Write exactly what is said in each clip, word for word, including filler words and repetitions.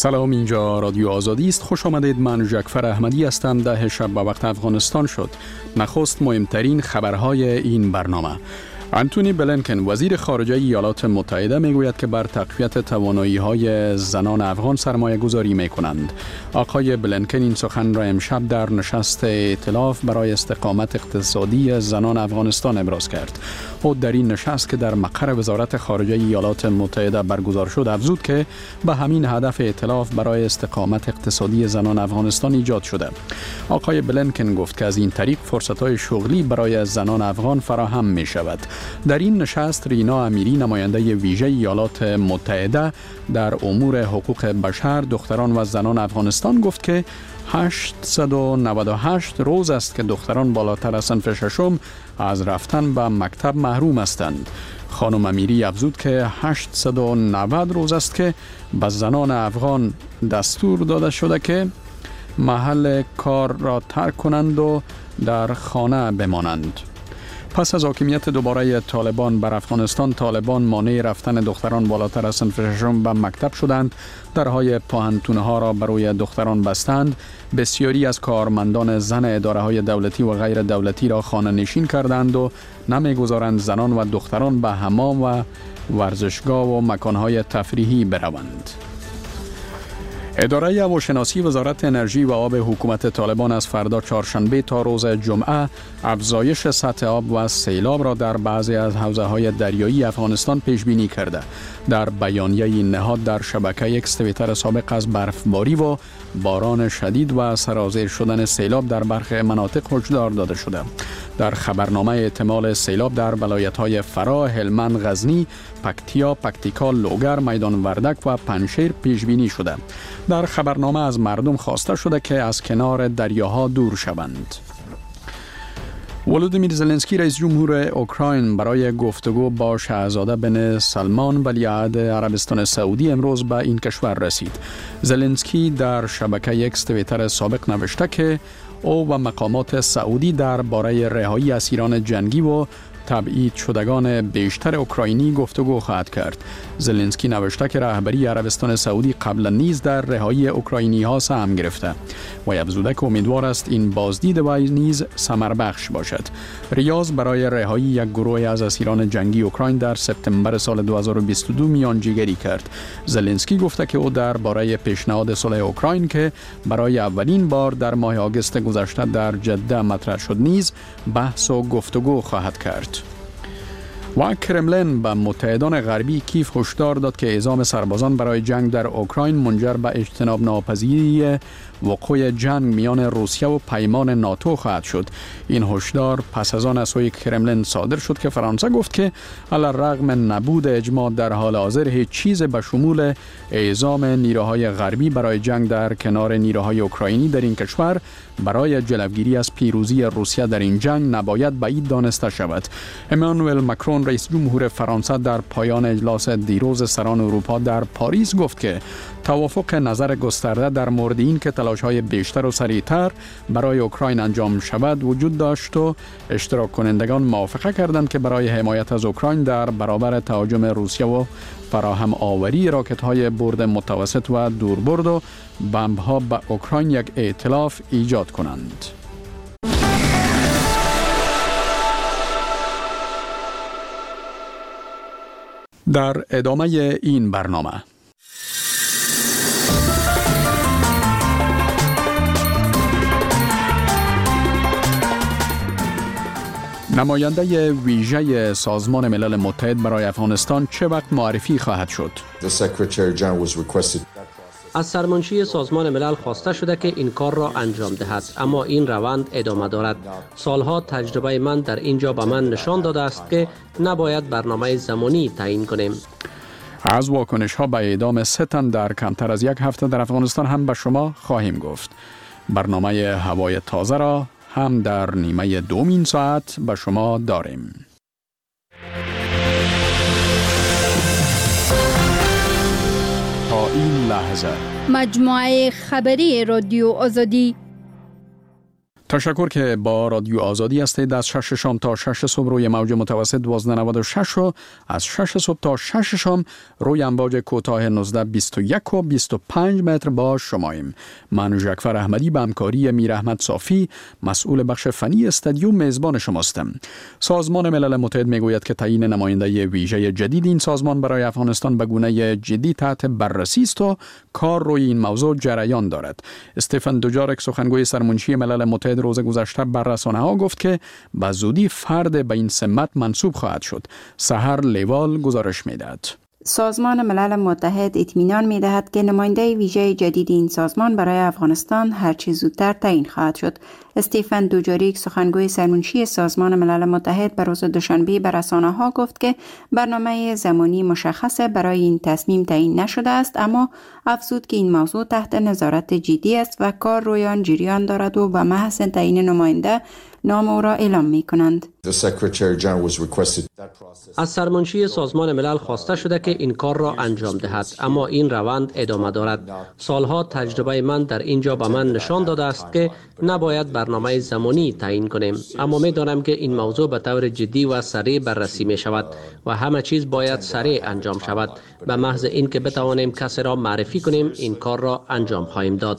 سلام، اینجا رادیو آزادی است. خوش آمدید. من جعفر احمدی هستم. ده شب به وقت افغانستان شد. نخست مهمترین خبرهای این برنامه. انتونی بلینکن وزیر خارجه ایالات متحده میگوید که بر تقویت توانایی‌های زنان افغان سرمایه گذاری می‌کنند. آقای بلینکن این سخن را امشب در نشست ائتلاف برای استقامت اقتصادی زنان افغانستان ابراز کرد. او در این نشست که در مقر وزارت خارجه ایالات متحده برگزار شد افزود که به همین هدف ائتلاف برای استقامت اقتصادی زنان افغانستان ایجاد شده. آقای بلینکن گفت که از این طریق فرصت‌های شغلی برای زنان افغان فراهم می‌شود. در این نشست رینا امیری نماینده ویژه ایالات متحده در امور حقوق بشر، دختران و زنان افغانستان گفت که هشتصد و نود و هشت روز است که دختران بالاتر از صنف ششم از رفتن به مکتب محروم هستند. خانم امیری افزود که هشتصد و نود روز است که به زنان افغان دستور داده شده که محل کار را ترک کنند و در خانه بمانند. پس از حاکمیت دوباره طالبان بر افغانستان، طالبان مانع رفتن دختران بالاتر از صنف ششم به مکتب شدند. درهای پوهنتون‌ها را برای دختران بستند. بسیاری از کارمندان زن اداره‌های دولتی و غیر دولتی را خانه نشین کردند و نمی‌گذارند زنان و دختران به حمام و ورزشگاه و مکان‌های تفریحی بروند. اداره هواشناسی وزارت انرژی و آب حکومت طالبان از فردا چهارشنبه تا روز جمعه افزایش سطح آب و سیلاب را در بعضی از حوزه‌های دریایی افغانستان پیش بینی کرده. در بیانیه این نهاد در شبکه یک توییتر سابق از برفباری و باران شدید و سرازیر شدن سیلاب در برخی مناطق هشدار داده شده. در خبرنامه احتمال سیلاب در ولایت‌های فرا، هلمند، غزنی، پکتیا، پکتیکا، لوگر، میدان وردک و پنجشیر پیش بینی شده. در خبرنامه از مردم خواسته شده که از کنار دریاها دور شوند. ولودیمیر زلنسکی رئیس جمهور اوکراین برای گفتگو با شاهزاده بن سلمان ولیعهد عربستان سعودی امروز به این کشور رسید. زلنسکی در شبکه یک توییتر سابق نوشته که او و مقامات سعودی درباره رهایی اسیران جنگی و تبعید شدگان بیشتر اوکراینی گفتگو خواهد کرد. زلنسکی نوشته که رهبری عربستان سعودی قبلا نیز در رهایی اوکراینی ها سهم گرفته و افزوده که امیدوار است این بازدید و نیز ثمر بخش باشد. ریاض برای رهایی یک گروه از اسیران جنگی اوکراین در سپتامبر سال دو هزار و بیست و دو میانجیگری کرد. زلنسکی گفته که او درباره پیشنهاد صلح اوکراین که برای اولین بار در ماه آگوست گذشته در جده مطرح شد نیز بحث و گفتگو خواهد کرد. و کرملین به متحدان غربی کیف هشدار داد که اعزام سربازان برای جنگ در اوکراین منجر به اجتناب ناپذیری وقوع جنگ میان روسیه و پیمان ناتو خواهد شد. این هشدار پس از آن از سوی کرملین صادر شد که فرانسه گفت که علی الرغم نبود اجماع در حال حاضر هیچ چیز به شمول اعزام نیروهای غربی برای جنگ در کنار نیروهای اوکراینی در این کشور برای جلوگیری از پیروزی روسیه در این جنگ نباید بعید دانسته شود. امانوئل ماکرون رئیس جمهور فرانسه در پایان اجلاس دیروز سران اروپا در پاریس گفت که توافق نظر گسترده در مورد این که تلاش‌های بیشتر و سریعتر برای اوکراین انجام شود وجود داشت و اشتراک کنندگان موافقه کردند که برای حمایت از اوکراین در برابر تهاجم روسیه و فراهم آوری راکت‌های برد متوسط و دوربرد و بمب‌ها به اوکراین یک ائتلاف ایجاد کنند. در ادامه این برنامه نماینده ویژه سازمان ملل متحد برای افغانستان چه وقت معرفی خواهد شد؟ از سرمنشی سازمان ملل خواسته شده که این کار را انجام دهد، اما این روند ادامه دارد. سالها تجربه من در اینجا به من نشان داده است که نباید برنامه زمانی تعیین کنیم. از واکنش ها به اعدام سه تن در کمتر از یک هفته در افغانستان هم به شما خواهیم گفت. برنامه هوای تازه را هم در نیمه دومین ساعت به شما داریم. تا این لحظه مجموعه خبری رادیو آزادی تشکر که با رادیو آزادی هستید. از شش شام تا شش صبح روی موج متوسط دوازده نود و شش و از شش صبح تا شش شام روی امواج کوتاه نوزده بیست و یک و بیست و پنج متر با شماییم. من ژکفر احمدی به همکاری میر احمد صافی مسئول بخش فنی استودیو میزبان شماستم. سازمان ملل متحد میگوید که تعیین نماینده ویژه جدید این سازمان برای افغانستان به گونه جدی تحت بررسی است و کار روی این موضوع جریان دارد. استفن دوجارک سخنگوی سرمنشی ملل متحد روز گذشته بر رسانه‌ها گفت که به زودی فرد به این سمت منصوب خواهد شد. سحر لیوال گزارش می‌دهد. سازمان ملل متحد اطمینان می‌دهد که نماینده ویژه جدید این سازمان برای افغانستان هرچه زودتر تعیین خواهد شد. استیفن دوجاریک سخنگوی سرمنشی سازمان ملل متحد بر روز دوشنبه به رسانه‌ها گفت که برنامه زمانی مشخص برای این تصمیم تعیین نشده است، اما افزود که این موضوع تحت نظارت جدی است و کار روی آن جریان دارد و به محض تعیین نماینده نام او را اعلام می کنند. از سرمنشی سازمان ملل خواسته شده که این کار را انجام دهد، اما این روند ادامه دارد. سالها تجربه من در اینجا به من نشان داده است که نباید برنامه زمانی تعیین کنیم، اما می دانم که این موضوع به طور جدی و سریع بررسی می شود و همه چیز باید سریع انجام شود. به محض اینکه بتوانیم کسی را معرفی کنیم این کار را انجام خواهیم داد.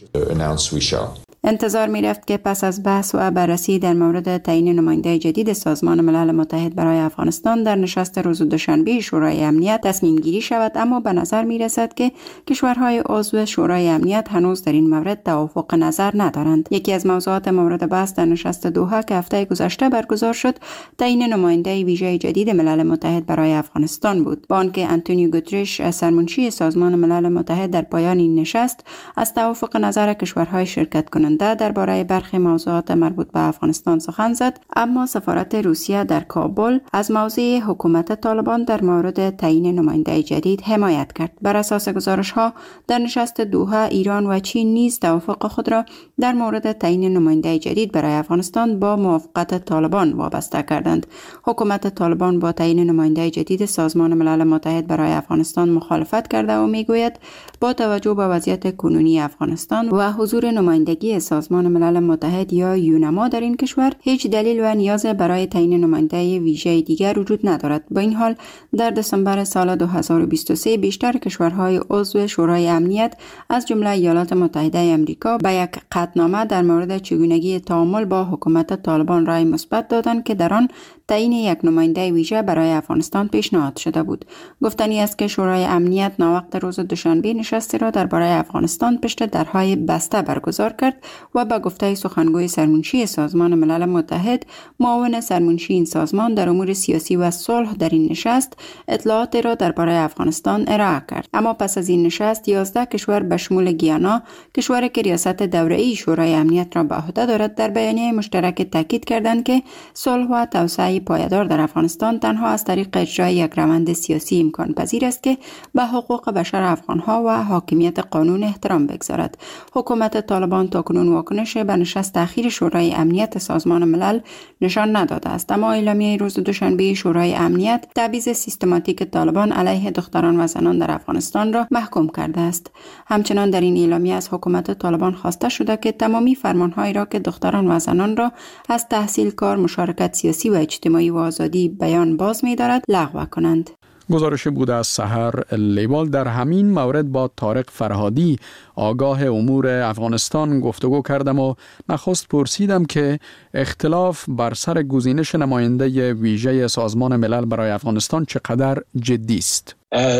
انتظار می رفت که پس از بحث و بررسی در مورد تعیین نماینده جدید سازمان ملل متحد برای افغانستان در نشست روز دوشنبه شورای امنیت تصمیم گیری شود، اما به نظر می رسد که کشورهای عضو شورای امنیت هنوز در این مورد توافق نظر ندارند. یکی از موضوعات مورد بحث در نشست دوحه که هفته گذشته برگزار شد تعیین نماینده ویژه جدید ملل متحد برای افغانستان بود، با آنکه آنتونیو گوترش سرمنشی سازمان ملل متحد در پایان این نشست از توافق نظر کشورهای شرکت کننده درباره برخی موضوعات مربوط به افغانستان سخن زد، اما سفارت روسیه در کابل از موضع حکومت طالبان در مورد تعیین نماینده جدید حمایت کرد. بر اساس گزارش ها در نشست دوحه ایران و چین نیز توافق خود را در مورد تعیین نماینده جدید برای افغانستان با موافقت طالبان وابسته کردند. حکومت طالبان با تعیین نماینده جدید سازمان ملل متحد برای افغانستان مخالفت کرده و میگوید با توجه به وضعیت کنونی افغانستان و حضور نمایندگی سازمان ملل متحد یا یونما در این کشور هیچ دلیل و نیاز برای تعیین نماینده ویژه دیگر وجود ندارد. با این حال در دسامبر سال دو هزار و بیست و سه بیشتر کشورهای عضو شورای امنیت از جمله ایالات متحده آمریکا به یک قطعنامه در مورد چگونگی تعامل با حکومت طالبان رای مثبت دادند که در آن تعیین یک نماینده ویژه برای افغانستان پیشنهاد شده بود. گفتنی است که شورای امنیت ناوقت روز دوشنبه نشستی را درباره افغانستان پشت درهای بسته برگزار کرد و به گفته سخنگوی سرمنشی سازمان ملل متحد معاون سرمنشی این سازمان در امور سیاسی و صلح در این نشست اطلاعات را درباره افغانستان ارائه کرد. اما پس از این نشست یازده کشور به شمول گیانا، کشوری که ریاست دوره‌ای شورای امنیت را به عهده دارد، در بیانیه مشترک تاکید کردند که صلح و توسعه پایدار در افغانستان تنها از طریق اجرای یک روند سیاسی امکان پذیر است که به حقوق بشر افغانها و حاکمیت قانون احترام بگذارد. حکومت طالبان تاکنون واکنش به نشست اخیر شورای امنیت سازمان ملل نشان نداده است، اما اعلامیه روز دوشنبه شورای امنیت تبعیض سیستماتیک طالبان علیه دختران و زنان در افغانستان را محکوم کرده است. همچنان در این اعلامیه از حکومت طالبان خواسته شده که تمامی فرمانهایی را که دختران و زنان را از تحصیل، کار، مشارکت سیاسی و اجتماعی و آزادی بیان باز می‌دارد لغو کنند. گزارش بوده از سحر لیوال. در همین مورد با طارق فرهادی آگاه امور افغانستان گفتگو کردم و نخست پرسیدم که اختلاف بر سر گزینش نماینده ویژه سازمان ملل برای افغانستان چقدر جدی است.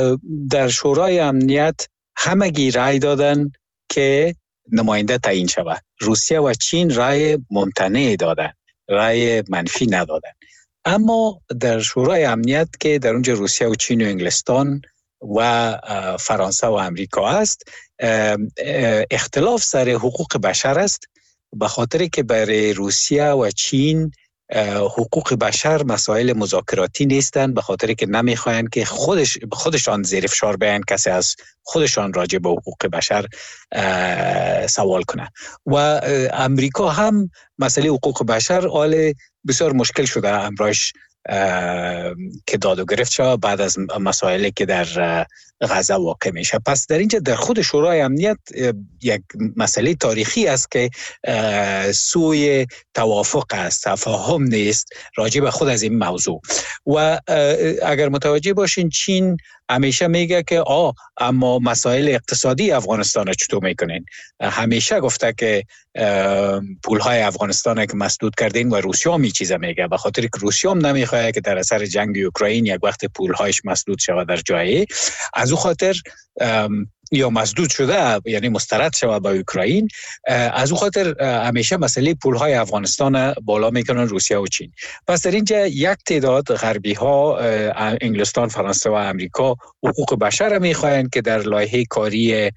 در شورای امنیت همگی رای دادن که نماینده تعیین شود. روسیه و چین رای ممتنع دادن، رای منفی ندادن. اما در شورای امنیت که در اونجا روسیه و چین و انگلستان و فرانسه و امریکا است، اختلاف سر حقوق بشر است، به خاطر که برای روسیه و چین حقوق بشر مسائل مذاکراتی نیستند، به خاطر که نمیخواین که خودش خودشان زیر فشار بیان کسی از خودشان راجع به حقوق بشر سوال کنه. و امریکا هم مسئله حقوق بشر حال بسیار مشکل شده امروز که داد و گرفت شد بعد از مسائلی که در غزه واقع میشه. پس در اینجا در خود شورای امنیت یک مسئله تاریخی است که سوی توافق است، تفاهم نیست راجع به خود از این موضوع. و اگر متوجه باشین چین همیشه میگه که آ اما مسائل اقتصادی افغانستان رو چطور میکنین؟ همیشه گفته که پولهای افغانستان که مسدود کردین و روسیه می چیزا میگه، به خاطر که روسیه هم نمیخواد که در اثر جنگ اوکراین یک وقت پولهایش مسدود شود در جایی، از او خاطر یا مسدود شده یعنی مسترد شود به اوکراین، از او خاطر همیشه مسئله پولهای افغانستان بالا میکنن روسیه و چین. پس در اینجا یک تعداد غربی ها، انگلستان، فرانسه و امریکا حقوق بشر میخواین که در لایحه کاری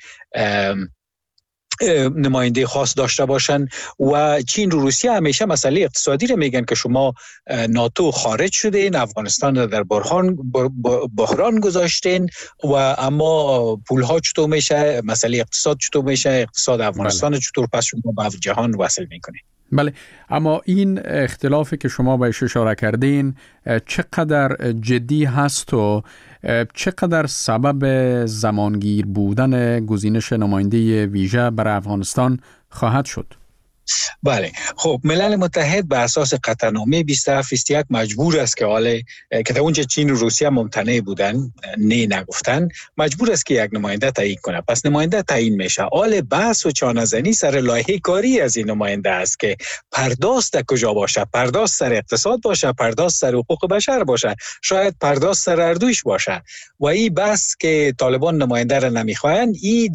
نماینده خاص داشته باشن و چین و روسیه همیشه مسئله اقتصادی رو میگن که شما ناتو خارج شدین، افغانستان رو در بحران بحران گذاشتین و اما پولها چطور میشه، مسئله اقتصاد چطور میشه، اقتصاد افغانستان چطور پس شما به جهان وصل میکنین. بله، اما این اختلافی که شما بهش اشاره کردین چقدر جدی هست و چقدر سبب زمانگیر بودن گزینش نماینده ویژه برای افغانستان خواهد شد؟ بله، خب ملل متحد به اساس قطعنامه بیست و هفت بیست و یک مجبور است که حاله که در اونجا چین و روسیه ممتنع بودن، نه نگفتن، مجبور است که یک نماینده تعیین کنه. پس نماینده تعیین میشه. حال بحث و چانه‌زنی سر لایحه کاری از این نماینده است که پرداخت کجا باشه، پرداخت سر اقتصاد باشه، پرداخت سر حقوق بشر باشه، شاید پرداخت سر اردویش باشه. و این بحث که طالبان نماینده را نمیخواین، این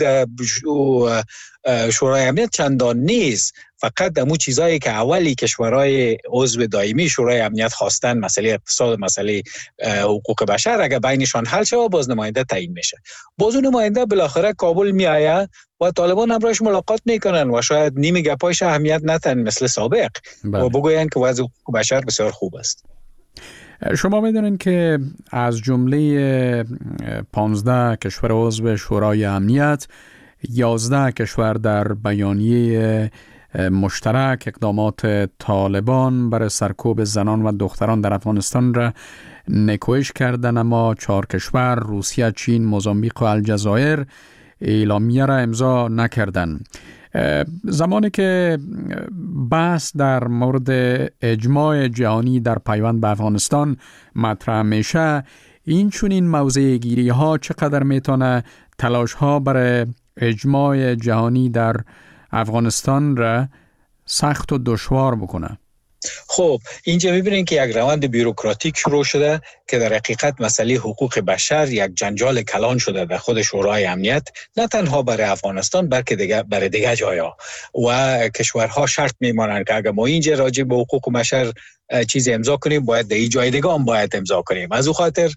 شورای امنیت چندان نیست. فقط دمو چیزایی که اولی کشورهای عضو دائمی شورای امنیت خواستن، مسئله اقتصاد، مسئله حقوق بشر، اگر بینشان حل شود باز نماینده تعیین میشه. باز اون نماینده بالاخره کابل میآید و طالبان همراهش ملاقات میکنن و شاید نیمه گپایش اهمیت نتن مثل سابق بله. و بگوین که وضع حقوق بشر بسیار خوب است. شما میدونین که از جمله پانزده کشور عضو شورای امنیت، یازده کشور در بیانیه مشترک اقدامات طالبان برای سرکوب زنان و دختران در افغانستان را نکوهش کردن، اما چهار کشور روسیه، چین، موزامبیق و الجزایر اعلامیه را امضا نکردن. زمانی که بحث در مورد اجماع جهانی در پیوند به افغانستان مطرح میشه، این چنین موضع گیری ها چقدر میتونه تلاش ها برای اجماع جهانی در افغانستان را سخت و دشوار بکنه؟ خب اینجا میبینین که یک روند بیروکراتیک شروع شده که در حقیقت مسئله حقوق بشر یک جنجال کلان شده در خود شورای امنیت، نه تنها برای افغانستان بلکه دیگه برای دیگه جایا. و کشورها شرط میمانند که اگر ما اینجا راجع به حقوق بشر چیز امضا کنیم باید در این جای دیگه هم باید امضا کنیم. از او خاطر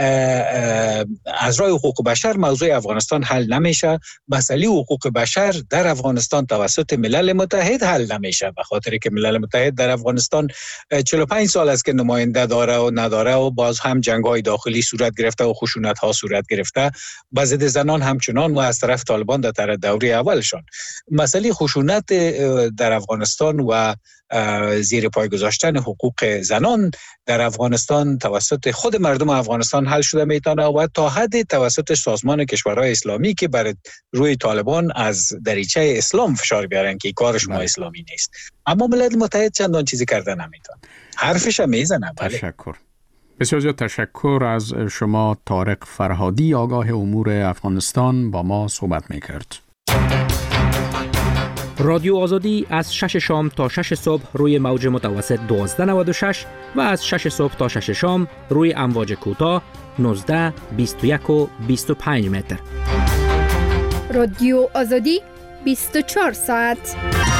از راه حقوق بشر موضوع افغانستان حل نمیشه. مسئله حقوق بشر در افغانستان توسط ملل متحد حل نمیشه، به خاطر که ملل متحد در افغانستان چهل و پنج سال است که نماینده داره و نداره و باز هم جنگ‌های داخلی صورت گرفته و خشونت‌ها صورت گرفته، به ضد زنان همچنان و از طرف طالبان در دوره اولشان. مسئله خشونت در افغانستان و زیر پای گذاشتن حقوق زنان در افغانستان توسط خود مردم افغانستان حل شده میتونه و تا حد توسط سازمان کشورهای اسلامی که بر روی طالبان از دریچه اسلام فشار بیارن که کارش ما اسلامی نیست. اما ملل متحد چندان چیزی کرده نمیتونه، حرفش هم میزنه. تشکر، بسیار زیاد تشکر از شما. طارق فرهادی، آگاه امور افغانستان، با ما صحبت میکرد. رادیو آزادی از شش شام تا شش صبح روی موج متوسط دوازده نود و شش و از شش صبح تا شش شام روی امواج کوتاه نوزده، بیست و یک و بیست و پنج متر. رادیو آزادی بیست و چهار ساعت.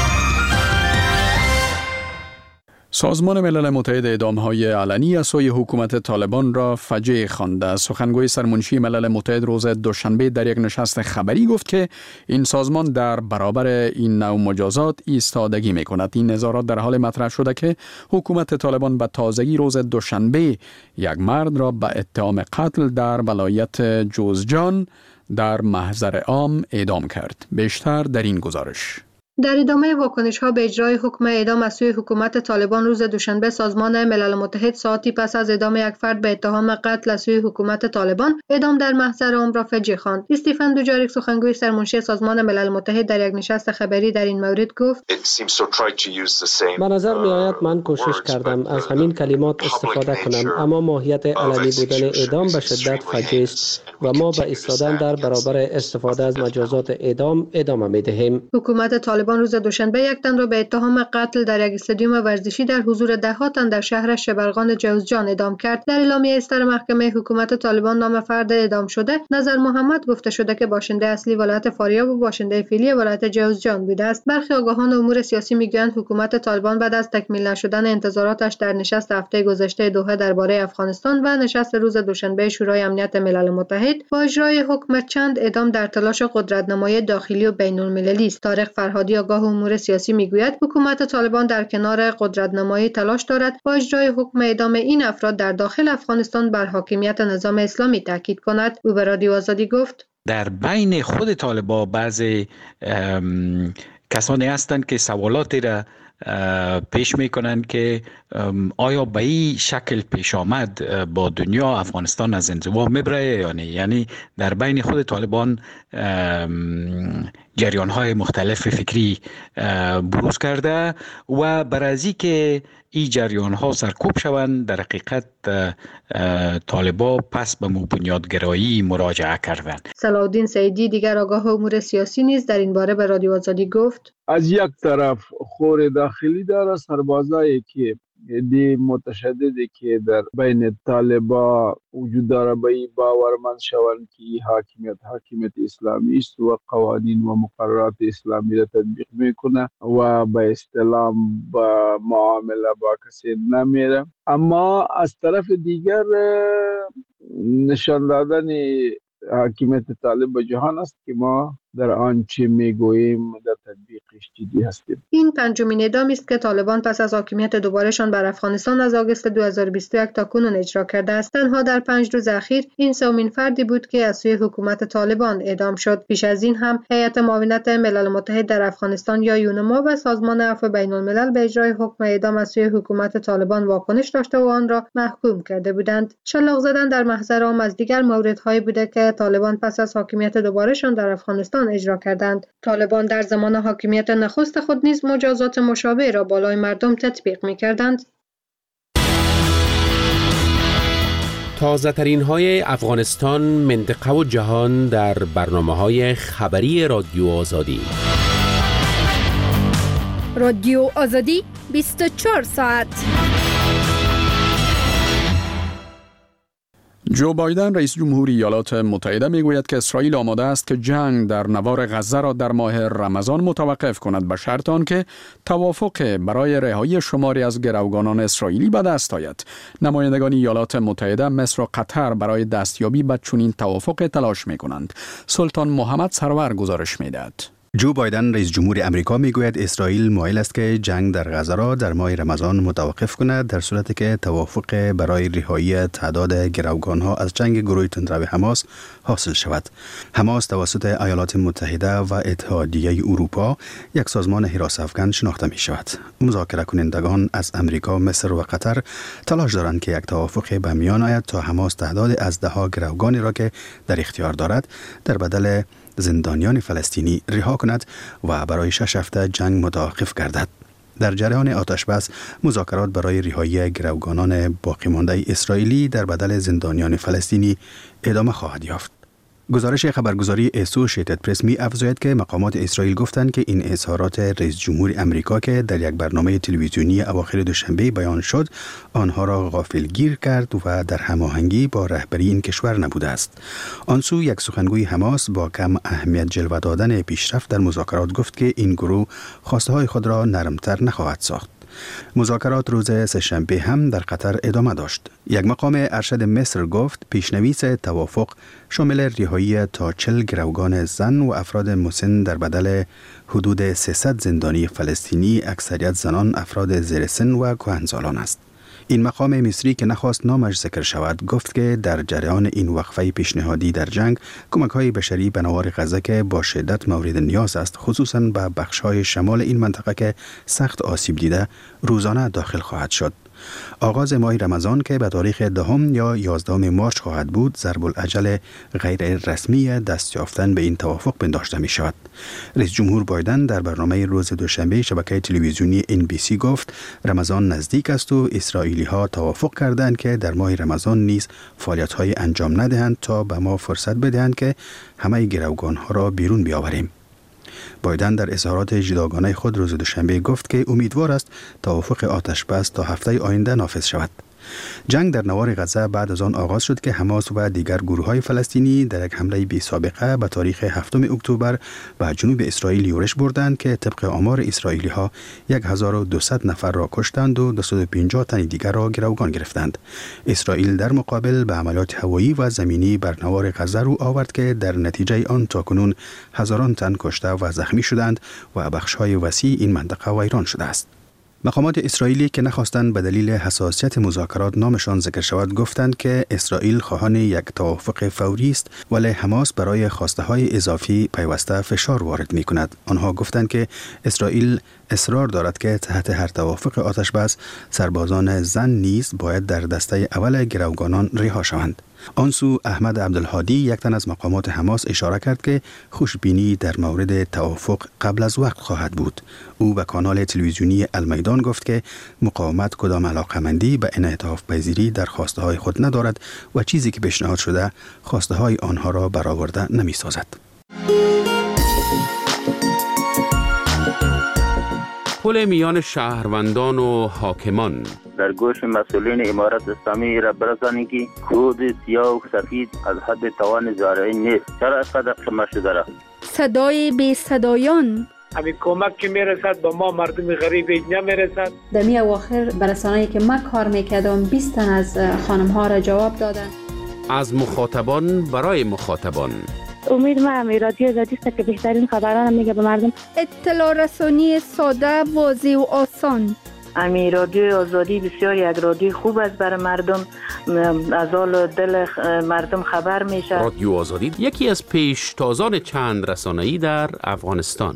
سازمان ملل متحد اعدام‌های علنی از سوی حکومت طالبان را فجیع خوانده. سخنگوی سرمنشی ملل متحد روز دوشنبه در یک نشست خبری گفت که این سازمان در برابر این نوع مجازات ایستادگی می‌کند. این نظارات در حال مطرح شده که حکومت طالبان به تازگی روز دوشنبه یک مرد را به اتهام قتل در ولایت جوزجان در محضر عام اعدام کرد. بیشتر در این گزارش. در ادامه واکنش‌ها به اجرای حکم اعدام از سوی حکومت طالبان روز دوشنبه، سازمان ملل متحد ساعتی پس از اعدام یک فرد به اتهام قتل از سوی حکومت طالبان اعدام در محضر عمر را فجیع خواند. استیفن دوجاریک، سخنگوی سرمنشی سازمان ملل متحد، در یک نشست خبری در این مورد گفت: به نظر می آید من کوشش کردم از همین کلمات استفاده کنم، اما ماهیت علنی بودن اعدام به شدت فجیع است و ما به ایستادن در برابر استفاده از مجازات اعدام ادامه می دهیم. حکومت طالبان روز دوشنبه یک تن را به اتهام قتل در یک استادیوم ورزشی در حضور ده ها تن در شهر شبرغان جوزجان اعدام کرد. در اعلامیه اصدار محکمه حکومت طالبان نام فرد اعدام شده نظر محمد گفته شده که باشنده اصلی ولایت فاریاب و باشنده فعلی ولایت جوزجان بوده است. برخی آگاهان امور سیاسی میگویند حکومت طالبان بعد از تکمیل نشدن انتظاراتش در نشست هفته گذشته دوحه درباره افغانستان و نشست روز دوشنبه شورای امنیت ملل متحد با اجرای حکم چند اعدام در تلاش قدرت‌نمایی داخلی و بین‌المللی است. طارق فرهادی، آگاه امور سیاسی، میگوید حکومت طالبان در کنار قدرت‌نمایی تلاش دارد با اجرای حکم اعدام این افراد در داخل افغانستان بر حاکمیت نظام اسلامی تاکید کند. او به رادیو آزادی گفت: در بین خود طالبان بعضی کسانی هستند که سوالاتی را پیش میکنند که آیا به این شکل پیش آمد با دنیا افغانستان از انزوا میبره یا نه. یعنی در بین خود طالبان جریان های مختلف فکری بروز کرده و برای که این جریان ها سرکوب شوند در حقیقت طالبان پس به بنیادگرایی مراجعه کردند. صلاحالدین سعیدی، دیگر آگاه امور سیاسی، نیز در این باره به رادیو آزادی گفت: از یک طرف خور داخلی داره سربازایی که دی متشددی که در بین طالبان وجود داره به این باورمند شوند که این حاکمیت حاکمیت اسلامی است و قوانین و مقررات اسلامی را تطبیق میکنه و به اصطلاح با معامله با کسی نمیره. اما از طرف دیگر نشان دادن حاکمیت طالب به جهان است که ما در آنچه میگوییم در تطبیقش جدی هستیم. این پنجمین اعدامی است که طالبان پس از حاکمیت دوبارهشان بر افغانستان از آگوست دو هزار و بیست و یک تا کنون اجرا کرده است. تنها در پنج روز اخیر این سومین فردی بود که از سوی حکومت طالبان اعدام شد. پیش از این هم هیئت معاونت ملل متحد در افغانستان یا یونما و سازمان عفو بین الملل به اجرای حکم اعدام از سوی حکومت طالبان واکنش داشته و آن را محکوم کرده بودند. شلاق زدن در محضر عام از دیگر موردهایی بوده که طالبان پس از حاکمیت دوبارهشان در افغانستان اجرا کردند. طالبان در زمان حاکمیت نخست خود نیز مجازات مشابه را بالای مردم تطبیق می‌کردند. تازه ترین های افغانستان، منطقه و جهان در برنامه های خبری رادیو آزادی. رادیو آزادی بیست و چهار ساعت. جو بایدن رئیس جمهور ایالات متحده میگوید که اسرائیل آماده است که جنگ در نوار غزه را در ماه رمضان متوقف کند به شرط آنکه توافق برای رهایی شماری از گروگانان اسرائیلی به دست آید. نمایندگان ایالات متحده مصر و قطر برای دستیابی به چنین توافق تلاش میکنند. سلطان محمد سرور گزارش میدهد. جو بایدن رئیس جمهور امریکا میگوید اسرائیل مایل است که جنگ در غزه را در ماه رمضان متوقف کند در صورتی که توافق برای رهایی تعداد گروگانها از جنگ گروه تندرو حماس حاصل شود. حماس توسط ایالات متحده و اتحادیه اروپا یک سازمان حراس افکن شناخته می شود. مذاکره کنندگان از امریکا، مصر و قطر تلاش دارند که یک توافق به میان آید تا حماس تعداد از ده ها گروگانی را که در اختیار دارد در بدل زندانیان فلسطینی رها کند و برای شش هفته جنگ متوقف گردد. در جریان آتش بس مذاکرات برای رهایی گروگانان باقی مانده اسرائیلی در بدل زندانیان فلسطینی ادامه خواهد یافت. گزارش خبرگزاری اسوشیتد پرس می افزاید که مقامات اسرائیل گفتند که این اظهارات رئیس جمهور امریکا که در یک برنامه تلویزیونی اواخر دوشنبه بیان شد آنها را غافلگیر کرد و در هماهنگی با رهبری این کشور نبوده است. آن سو یک سخنگوی حماس با کم اهمیت جلوه دادن پیشرفت در مذاکرات گفت که این گروه خواسته های خود را نرمتر نخواهد ساخت. مذاکرات روز سه‌شنبه هم در قطر ادامه داشت. یک مقام ارشد مصر گفت پیشنویس توافق شامل رهایی تا چهل گروگان زن و افراد مسن در بدل حدود سیصد زندانی فلسطینی، اکثریت زنان، افراد زیر سن و کهنسالان است. این مقام مصری که نخواست نامش ذکر شود گفت که در جریان این وقفه پیشنهادی در جنگ کمک‌های بشری به نوار غزه که با شدت مورد نیاز است، خصوصاً به بخش‌های شمال این منطقه که سخت آسیب دیده، روزانه داخل خواهد شد. آغاز ماه رمضان که به تاریخ دهم یا یازدهم مارچ خواهد بود، ضرب الاجل غیر رسمی دست یافتن به این توافق پنداشته می شود. رئیس جمهور بایدن در برنامه روز دوشنبه شبکه تلویزیونی ان بی سی گفت رمضان نزدیک است و اسرائیلی ها توافق کردند که در ماه رمضان نیز فعالیت های انجام ندهند تا به ما فرصت بدهند که همه گروگان ها را بیرون بیاوریم. بایدن در اظهارات جداگانه خود روز دوشنبه گفت که امیدوار است توافق آتشبس تا هفته آینده نافذ شود. جنگ در نوار غزه بعد از آن آغاز شد که حماس و دیگر گروه‌های فلسطینی در یک حمله بی سابقه به تاریخ هفتم اکتبر به جنوب اسرائیل یورش بردند که طبق آمار اسرائیلی‌ها هزار و دویست نفر را کشتند و دویست و پنجاه تن دیگر را گروگان گرفتند. اسرائیل در مقابل به عملیات هوایی و زمینی بر نوار غزه رو آورد که در نتیجه آن تاکنون هزاران تن کشته و زخمی شدند و بخش‌های وسیع این منطقه ویران شده است. مقامات اسرائیلی که نخواستند به دلیل حساسیت مذاکرات نامشان ذکر شود گفتند که اسرائیل خواهان یک توافق فوری است، ولی حماس برای خواسته های اضافی پیوسته فشار وارد می کند. آنها گفتند که اسرائیل اصرار دارد که تحت هر توافق آتشبس سربازان زن نیز باید در دسته اول گروگانان رها شوند. آنسو احمد عبدالهادی، یک تن از مقامات حماس، اشاره کرد که خوشبینی در مورد توافق قبل از وقت خواهد بود. او به کانال تلویزیونی المیدان گفت که مقاومت کدام علاقمندی به انعطاف پذیری در خواسته های خود ندارد و چیزی که پیشنهاد شده خواسته های آنها را برآورده نمی سازد. پل میان شهروندان و حاکمان در گوش مسئولین امارت اسلامی را برسانی که کود سیاه و سفید از حد توان زارعی نیست. چرا از قدر قمه شده را؟ صدای بی صدایان همین کمک که میرسد با ما مردم غریب اینجا میرسد. در می اواخر برسانه‌ای که من کار میکردم بیست تن از خانم ها را جواب دادن. از مخاطبان برای مخاطبان. امید ما هم رادیو آزادی است که بهترین خبران میگه به مردم. اطلاع رسانی ساده، واضح و آسان. امی رادیو آزادی بسیار یک رادیو خوب است برای مردم، از حال دل مردم خبر میشه. رادیو آزادی یکی از پیشتازان چند رسانه‌ای در افغانستان.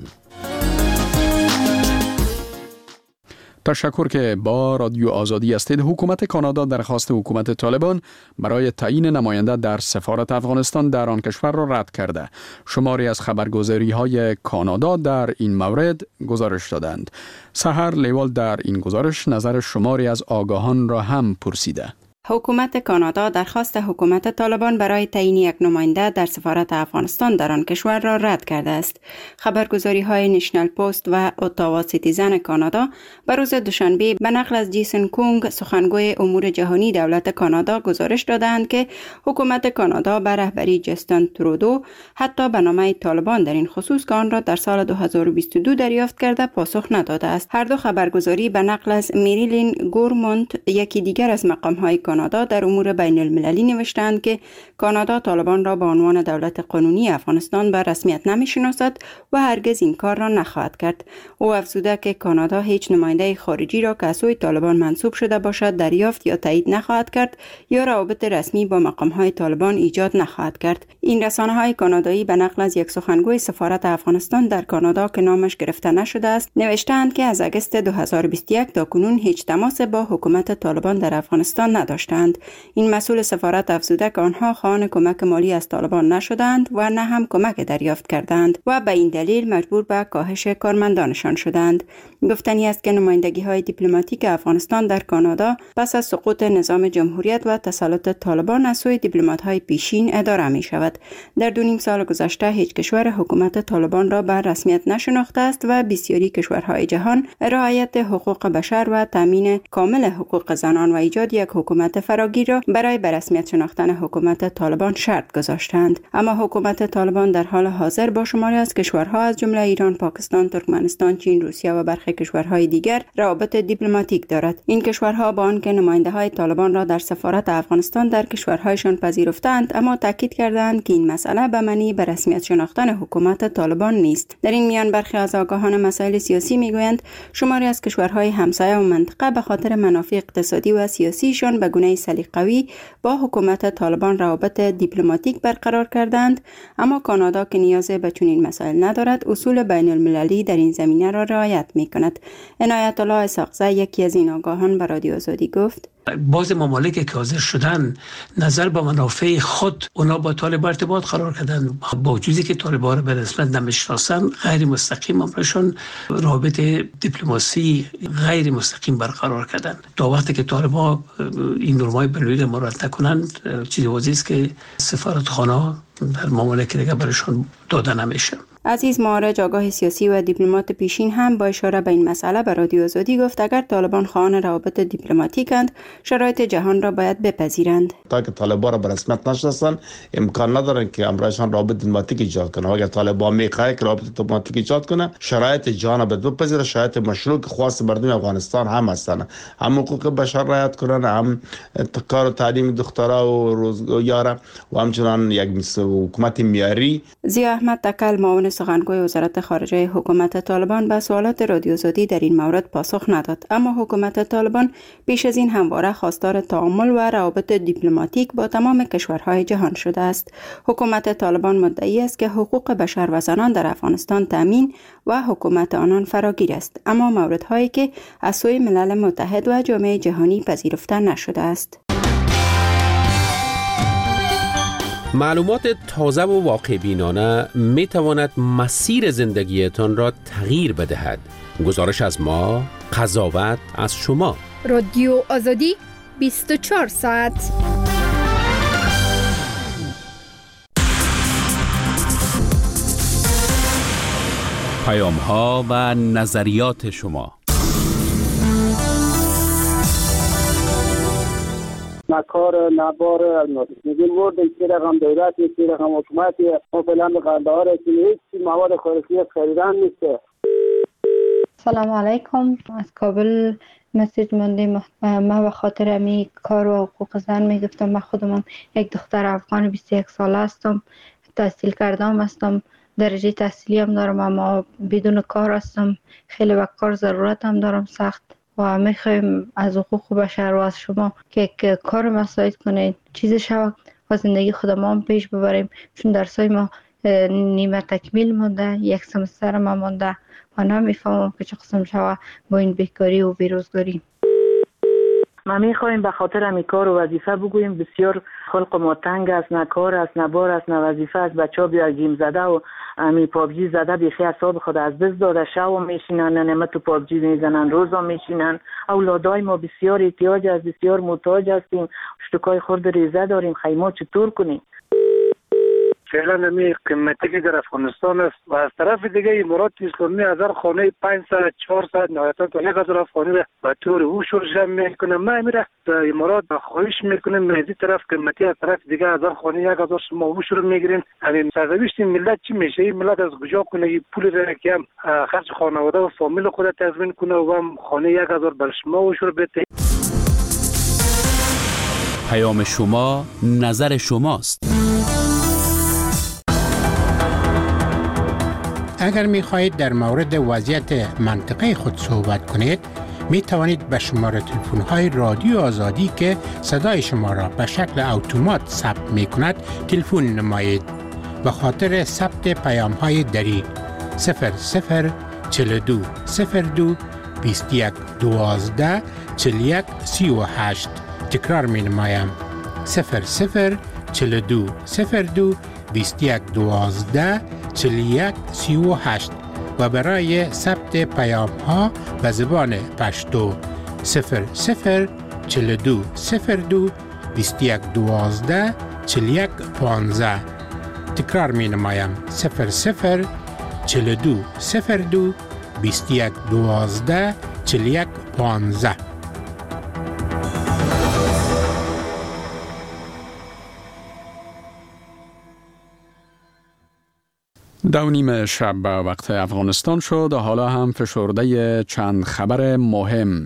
تشکر که با رادیو آزادی هستید. حکومت کانادا درخواست حکومت طالبان برای تعیین نماینده در سفارت افغانستان در آن کشور را رد کرده. شماری از خبرگزاری‌های کانادا در این مورد گزارش دادند. سحر لیوال در این گزارش نظر شماری از آگاهان را هم پرسیده. حکومت کانادا درخواست حکومت طالبان برای تعیین یک نماینده در سفارت افغانستان در آن کشور را رد کرده است. خبرگزاری‌های نشنل پست و اتاوا سیتیزن کانادا بر روز دوشنبه به نقل از جیسن کونگ، سخنگوی امور جهانی دولت کانادا، گزارش دادند که حکومت کانادا به رهبری جستن ترودو حتی به نامه طالبان در این خصوص که آن را در سال دو هزار و بیست و دو دریافت کرده پاسخ نداده است. هر دو خبرگزاری به نقل از میریلین گورمونت، یکی دیگر از مقام‌های کانادا در امور بین المللی، نوشتند که کانادا طالبان را به عنوان دولت قانونی افغانستان به رسمیت نمی‌شناسد و هرگز این کار را نخواهد کرد. او افزوده که کانادا هیچ نماینده خارجی را که از سوی طالبان منصوب شده باشد دریافت یا تایید نخواهد کرد یا روابط رسمی با مقام‌های طالبان ایجاد نخواهد کرد. این رسانه‌های کانادایی به نقل از یک سخنگوی سفارت افغانستان در کانادا که نامش گرفته نشده است، نوشتند که از اگست دو هزار و بیست و یک تا کنون هیچ تماس با حکومت طالبان در افغانستان نداشتند. این مسئول سفارت افزوده که آنها خواهان کمک مالی از طالبان نشدند و نه هم کمک دریافت کردند و به این دلیل مجبور به کاهش کارمندانشان شدند. گفتنی است که نمایندگی‌های دیپلماتیک افغانستان در کانادا پس از سقوط نظام جمهوریت و تسلط طالبان از سوی دیپلمات‌های پیشین اداره می شود. در دو نیم سال گذشته هیچ کشور حکومت طالبان را به رسمیت نشناخته است و بسیاری کشورهای جهان رعایت حقوق بشر و تامین کامل حقوق زنان و ایجاد یک حکومت حکومت فراگیر را برای به رسمیت شناختن حکومت طالبان شرط گذاشتند. اما حکومت طالبان در حال حاضر با شماری از کشورها از جمله ایران، پاکستان، ترکمنستان، چین، روسیه و برخی کشورهای دیگر روابط دیپلماتیک دارد. این کشورها با آنکه نماینده‌های طالبان را در سفارت افغانستان در کشورهایشان پذیرفتند، اما تاکید کردند که این مسئله به معنی به رسمیت شناختن حکومت طالبان نیست. در این میان برخی از آگاهان مسائل سیاسی میگویند شماری از کشورهای همسایه و منطقه به خاطر منافع اقتصادی و سیاسیشان به گونه سلیقه‌ای با حکومت طالبان روابط دیپلماتیک برقرار کردند، اما کانادا که نیاز به چنین مسائل ندارد اصول بین المللی در این زمینه را رعایت می‌کند. عنایت الله اسحاقزی یکی از این آگاهان به رادیو آزادی گفت: بعض ممالک که حاضر شدن نظر به منافع خود اونا با طالبان ارتباط قرار کردن، با وجودی که طالبان را به رسمیت نمیشناسن، غیر مستقیم امرشون رابط دیپلماسی غیر مستقیم برقرار کردن. تا وقتی که طالبان این نرمای بین‌المللی را رعایت نکنند، چیزی واضحه است که سفارتخانه در ممالک دیگه برشون داده نمیشه. عزیز معارج، آگاه سیاسی و دیپلمات پیشین هم با اشاره به این مسئله به رادیو آزادی گفت اگر طالبان خواهان روابط دیپلماتیکند، شرایط جهان را باید بپذیرند. تا که طالبان را به رسمیت نشناسند، امکان ندارن که امرشان رابط دیپلماتیک ایجاد کنه. اگر طالبان میخواد که رابط دیپلماتیک ایجاد کنه، شرایط جهان را باید بپذیره، شرایط مشروع که خواست مردم افغانستان هم هستند، هم حقوق بشر رعایت کنن، هم کار و تعلیم دخترها و روزگار و همچنان یک حکومت معیاری. ضیا احمد تکل، معاون سخنگوی وزارت خارجه حکومت طالبان، به سوالات رادیو آزادی در این مورد پاسخ نداد، اما حکومت طالبان پیش از این همواره خواستار تعامل و روابط دیپلماتیک با تمام کشورهای جهان شده است. حکومت طالبان مدعی است که حقوق بشر و زنان در افغانستان تامین و حکومت آنان فراگیر است، اما موردهایی که از سوی ملل متحد و جامعه جهانی پذیرفته نشده است. معلومات تازه و واقع بینانه می تواند مسیر زندگیتان را تغییر بدهد. گزارش از ما، قضاوت از شما. رادیو آزادی بیست و چهار ساعت. پیام ها و نظریات شما. نکار نبار الماسی میگیم ورد که رقم دولت که رقم حکومت ما فعلا به قندهار هیچ مواد خوراکی خریدن نیست. سلام علیکم، از کابل مسیج مونده. ما به خاطر امی کار و حقوق زن میگفتم. من خودم یک دختر افغان بیست و یک ساله هستم، تحصیل کردم هستم، درجه تحصیلی هم دارم، اما بدون کار هستم، خیلی به کار ضرورت هم دارم سخت و میخوایم از حقوق بشر و از شما که کار مساعد کنید، چیز شود و زندگی خودمان پیش ببریم، چون درسای ما نیمه تکمیل مونده، یک سمستر ما مونده و نمیفهمم که چه قسم شود با این بیکاری و بیروزگاری. ما میخوایم به خاطر امی کار و وظیفه بگوییم بسیار خلق ما تنگ است، نه کار است، نه بار است، نه وظیفه است. بچه ها بیا گیم زده و امی پابجی زده بیخی اصاب خود از دست داده، شو میشینن نمه تو پابجی میزنن، روزا میشینن. اولادای ما بسیار احتیاج است، بسیار محتاج هستیم، شتکای خورد ریزه داریم، خیما چطور کنیم؟ فعلا نمی قیمتی که در افغانستان است و از طرف دیگه امارات اسلامی هزار خانه پانصد چهارصد نهایتا تا یک هزار افغانی را به طور اوشور جمع میکنه. ما میره در امارات خواهش میکنیم از این طرف قیمتی، از طرف دیگه هزار خانه یک هزار شما اوشور میگیرین. همین سرنوشت ملت چی میشه؟ این ملت از کجا کنه این پول را که هم خرج خانواده و فامیل خود تضمین کنه و هم خانه یک هزار بر شما اوشور بده؟ پیام شما، نظر شماست. اگر می خواهید در مورد وضعیت منطقه خود صحبت کنید، می توانید به شماره تلفن های رادیو آزادی که صدای شما را به شکل اتومات ثبت می کند تلفن نمایید. به خاطر ثبت پیام های دری صفر صفر چهل و دو صفر دو بیست و یک دوازده چهل و یک سی و هشت. تکرار می نمایم صفر صفر چهل و دو صفر دو بیست و یک دوازده چهل و یک سی و هشت و برای ثبت پیام ها به زبان پشتو صفر صفر چهل و دو صفر دو بیست و یک دوازده چهل و یک پانزده. تکرار می نمایم صفر صفر چهل و دو صفر دو بیست و یک دوازده چهل و یک پانزده. دو نیم شب به وقت افغانستان شد و حالا هم فشرده چند خبر مهم.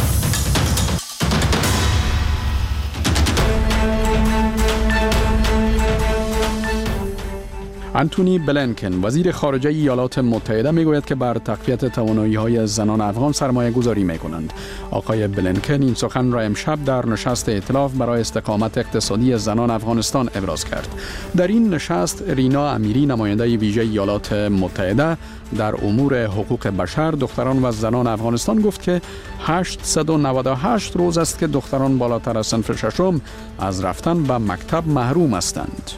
انتونی بلینکن وزیر خارجه ایالات متحده میگوید که بر تقویت توانایی‌های زنان افغان سرمایه گذاری میکنند. آقای بلینکن این سخن را امشب در نشست ائتلاف برای استقامت اقتصادی زنان افغانستان ابراز کرد. در این نشست رینا امیری نماینده ویژه ایالات متحده در امور حقوق بشر، دختران و زنان افغانستان گفت که هشتصد و نود و هشت روز است که دختران بالاتر از صنف ششم از رفتن به مکتب محروم هستند.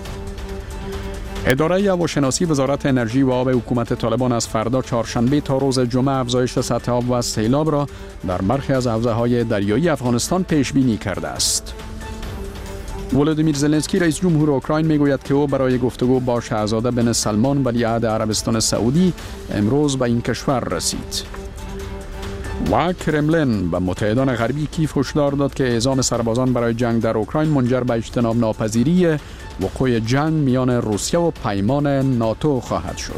اداره هواشناسی وزارت انرژی و آب حکومت طالبان از فردا چهارشنبه تا روز جمعه افزایش سطح آب و سیلاب را در برخی از حوزه‌های دریایی افغانستان پیش بینی کرده است. ولودیمیر زلنسکی رئیس جمهور اوکراین میگوید که او برای گفتگو با شاهزاده بن سلمان ولیعهد عربستان سعودی امروز به این کشور رسید. و کرملین به متحدان غربی کیف هشدار داد که اعزام سربازان برای جنگ در اوکراین منجر به اجتناب ناپذیری وقوع جنگ میان روسیه و پیمان ناتو خواهد شد.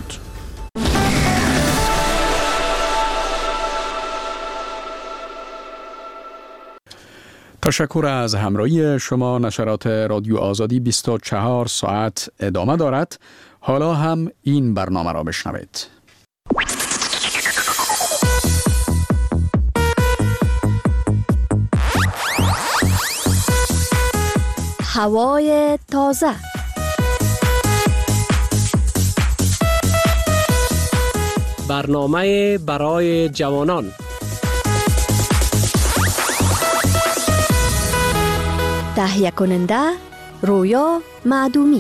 تشکر از همراهی شما. نشرات رادیو آزادی بیست و چهار ساعت ادامه دارد. حالا هم این برنامه را بشنوید. هوای تازه. برنامه برای جوانان. تهیه کننده رویا معدومی.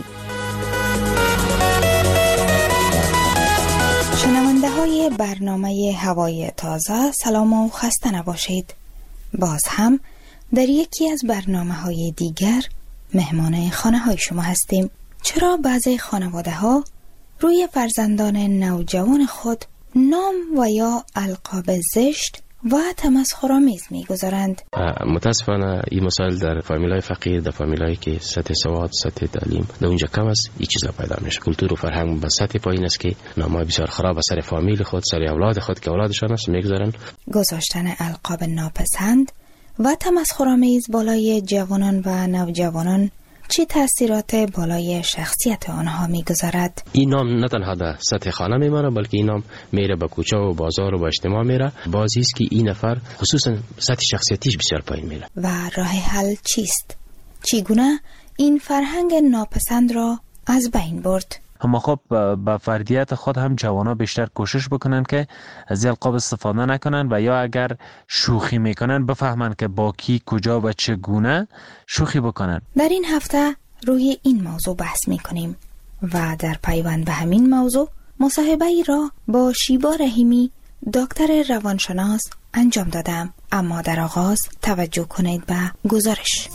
شنونده های برنامه هوای تازه، سلام و خسته نباشید. باز هم در یکی از برنامه های دیگر مهمان خانه های شما هستیم. چرا بعضی خانواده ها روی فرزندان نوجوان خود نام و یا القاب زشت و تمسخرآمیز میگذارند؟ متاسفانه این مسائل در فامیلای فقیر، در فامیلایی که سطح سواد، سطح تعلیم در اونجا کم است، این چیزا پیدا میشه. کلتور و فرهنگ به سطح پایین است که نامای بسیار خراب سر فامیل خود، سر اولاد خود که اولادشان است میگذارن. گذاشتن القاب ناپسند و تمسخرآمیز بالای جوانان و نوجوانان چه تأثیرات بالای شخصیت آنها میگذارد؟ این نام نه تنها در سطح خانه میمانه، بلکه این نام میره به کوچه و بازار و به اجتماع میره. بازی است که این نفر خصوصا سطح شخصیتیش بسیار پایین میره. و راه حل چیست؟ چگونه این فرهنگ ناپسند را از بین برد؟ اما خب با فردیت خود هم جوانا بیشتر کوشش بکنن که از القاب استفاده نکنن و یا اگر شوخی میکنن بفهمن که با کی، کجا و چگونه شوخی بکنن. در این هفته روی این موضوع بحث میکنیم و در پیوند به همین موضوع مصاحبه ای را با شیبا رحیمی دکتر روانشناس انجام دادم. اما در آغاز توجه کنید به گزارش.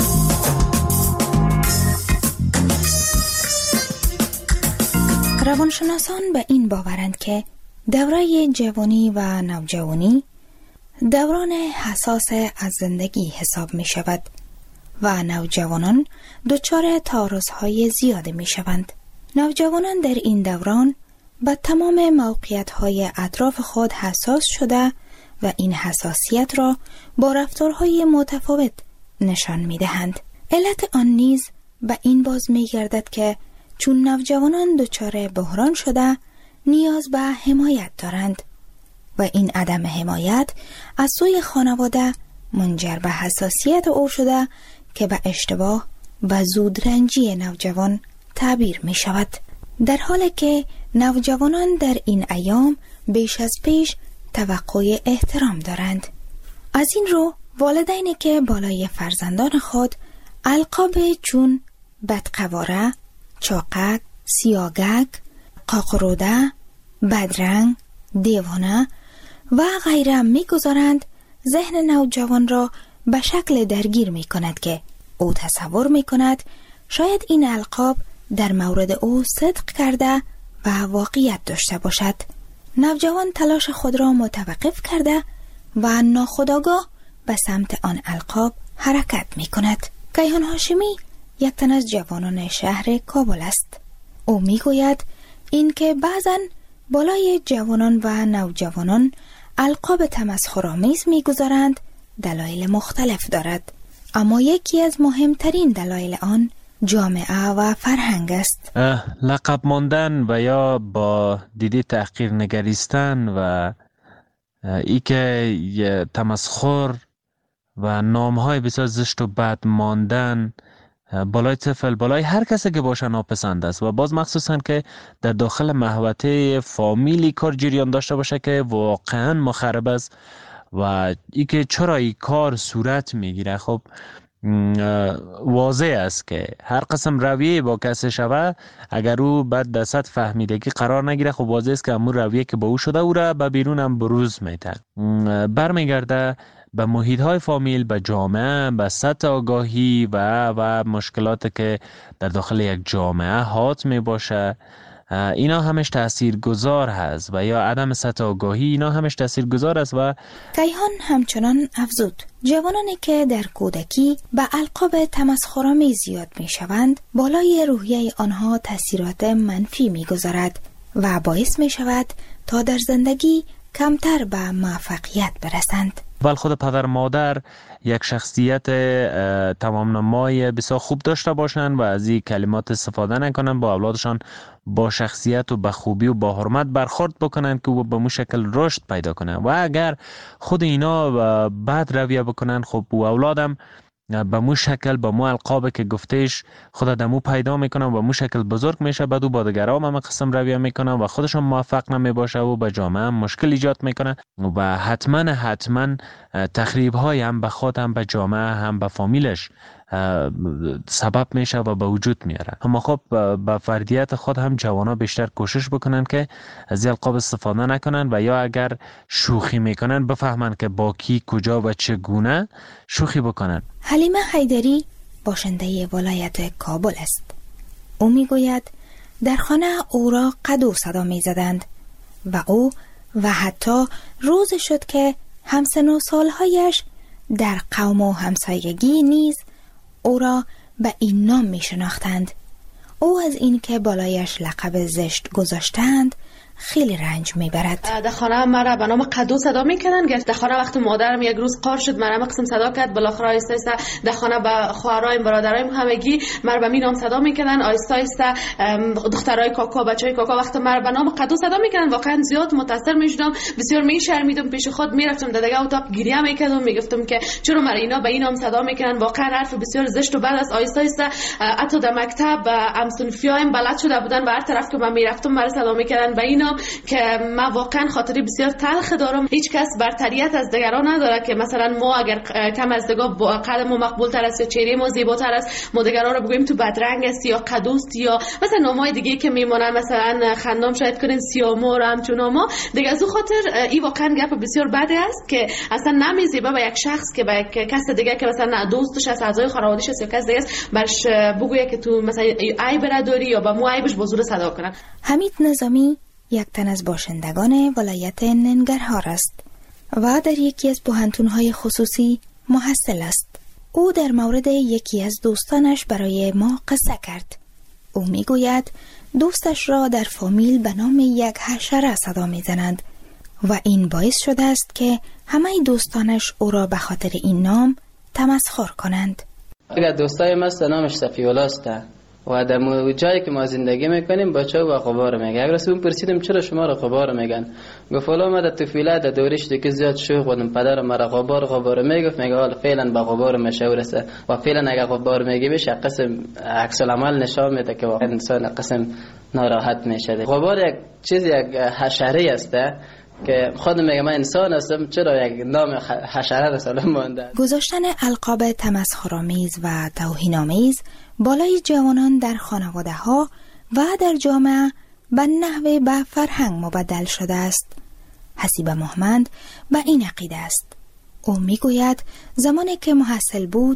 روانشناسان به این باورند که دوره جوانی و نوجوانی دوران حساس از زندگی حساب می شود و نوجوانان دچار تعارض‌های زیادی می شوند. نوجوانان در این دوران به تمام موقعیت‌های اطراف خود حساس شده و این حساسیت را با رفتارهای متفاوت نشان می دهند. علت آن نیز به این باز می گردد که چون نوجوانان دچار بحران شده نیاز به حمایت دارند و این عدم حمایت از سوی خانواده منجر به حساسیت او شده که به اشتباه و زودرنجی نوجوان تعبیر می شود. در حالی که نوجوانان در این ایام بیش از پیش توقع احترام دارند. از این رو والدینی که بالای فرزندان خود القاب چون بدقواره، چاقک، سیاگک، قاقروده، بدرنگ، دیوانه و غیره میگذارند، ذهن نوجوان را به شکل درگیر می کند که او تصور می کند شاید این القاب در مورد او صدق کرده و واقعیت داشته باشد. نوجوان تلاش خود را متوقف کرده و ناخودآگاه به سمت آن القاب حرکت می کند. کیهان هاشمی یک تن از جوانان شهر کابل است. او می گوید اینکه بعضن بالای جوانان و نوجوانان القاب تمسخرآمیز می‌گذارند دلایل مختلف دارد، اما یکی از مهمترین دلایل آن جامعه و فرهنگ است. لقب ماندن و یا با دیده تحقیر نگریستن و ای که تمسخر و نامهای بسیار زشت و بد ماندن بالای طفل، بالای هر کسی که باشه ناپسند است و باز مخصوصا که در داخل محوطه فامیلی کار جریان داشته باشه که واقعا مخرب است و ای که چرا این کار صورت میگیره. خب واضح است که هر قسم رویه با کسی شوه اگر او بعد در سطح فهمیدگی قرار نگیره، خب واضح است که همون رویه که با او شده او را به بیرون هم بروز میده، برمیگرده به محیط های فامیل، به جامعه، به سطح آگاهی و و مشکلات که در داخل یک جامعه حات می باشه. اینا همش تاثیرگذار هست و یا عدم سطح آگاهی اینا همش تاثیرگذار است. و کیهان همچنان افزود جوانانی که در کودکی به القاب تمسخرآمیز زیاد می شوند بالای روحیه آنها تاثیرات منفی می گذارد و باعث می شود تا در زندگی کمتر به موفقیت برسند. ول خود پدر مادر یک شخصیت تمام نمای بسیار خوب داشته باشند و از این کلمات استفاده نکنند، با اولادشان با شخصیت و با خوبی و با حرمت برخورد بکنند که به مو شکل رشد پیدا کنند و اگر خود اینا بد رویه بکنند خب او اولادم به مو شکل به مو القاب که گفتهش خود دمو پیدا میکنن و مو شکل بزرگ میشه، بعد او با دیگران هم قسم رویه میکنن و خودشون موفق نمیباشه و به جامعه هم مشکل ایجاد میکنن و حتما حتما تخریب های هم به خود هم به جامعه هم به فامیلش سبب میشه و به وجود میاره. اما خب به فردیت خود هم جوانا بیشتر کوشش بکنن که از القاب استفاده نکنن و یا اگر شوخی میکنن بفهمن که با کی کجا و چگونه شوخی بکنن. حلیمه حیدری باشنده ولایت کابل است. او میگوید در خانه او را قدو صدا میزدند و او و حتی روز شد که همسن و سالهایش در قوم و همسایگی نیز او را به این نام می شناختند. او از این که بالایش لقب زشت گذاشتند خیلی رنج میبرد. در خانه مرا به نام قدو صدا میکنن. در خانه وقتی مادرم یک روز قار شد مرا قسم صدا کرد، بالاخره آیسته آیسته در خانه به خواهرایم برادرایم همگی مرا به می نام صدا میکنن. آیسته آیسته دخترای کاکا بچهای کاکا وقتی مرا به نام قدو صدا میکنن واقعا زیاد متاثر میشدم، بسیار میشرمیدم، پیش خود میرفتم در دیگه اتاق گریه میکردم، میگفتم که چرا مرا اینا به این نام صدا میکنن، واقعا حرف بسیار زشت و بد است. آیسته آیسته حتی در مکتب همسنفیایم بلد شده بودن و هر طرف که من میرفتم مرا صدا میکردن به این که من واقعا خاطری بسیار تلخ دارم. هیچ کس برتریت از دیگران نداره که مثلا ما اگر کم از دیگه قد ما مقبول تر است یا چهره ما زیباتر است ما دیگران رو بگوییم تو بدرنگ است یا قدوست یا مثلا نامای دیگه که میمونن مثلا خندام شاید کنین سیامور همچون ما دیگه. از اون خاطر این واقعا گپ بسیار بده است که اصلا نمیزیبه به یک شخص که به یک کس دیگه که مثلا دوستش است، اعضای خانواده‌اش است یا کس دیگه است برش بگویه که تو مثلا عیب نداری یا به مو عیبش بزرگ صدا کنن. حمید نظامی یک تن از باشندگان ولایت ننگرهار است و در یکی از پوهنتون‌های خصوصی محصل است. او در مورد یکی از دوستانش برای ما قصه کرد. او میگوید دوستش را در فامیل به نام یک حشره صدا میزنند و این باعث شده است که همه دوستانش او را به خاطر این نام تمسخر کنند. اگر دوستای ما است نامش صفی‌الله است و در جایی که ما زندگی میکنیم بچه و غبار میگه. اگر از اون پرسیدم چرا شما را غبار میگن، گفت والا ما در طفولیت در دورش دیگه زیاد شوخ بودم، پدرم مرا غبار غبار میگفت، میگه حالا فعلا با غبار مشهور است و فعلا اگر غبار میگه بشه قسم عکس العمل نشان میده که واقعا انسان قسم ناراحت میشه. غبار یک چیز یک حشره است که خود میگه من انسان هستم، چرا یک نام حشره را سلام مونده. گذاشتن القاب تمسخرآمیز و توهین‌آمیز بالای جوانان در خانواده ها و در جامعه به نحو به فرهنگ مبدل شده است. حسیب محمد به این عقیده است. او میگوید زمانی که محصل بود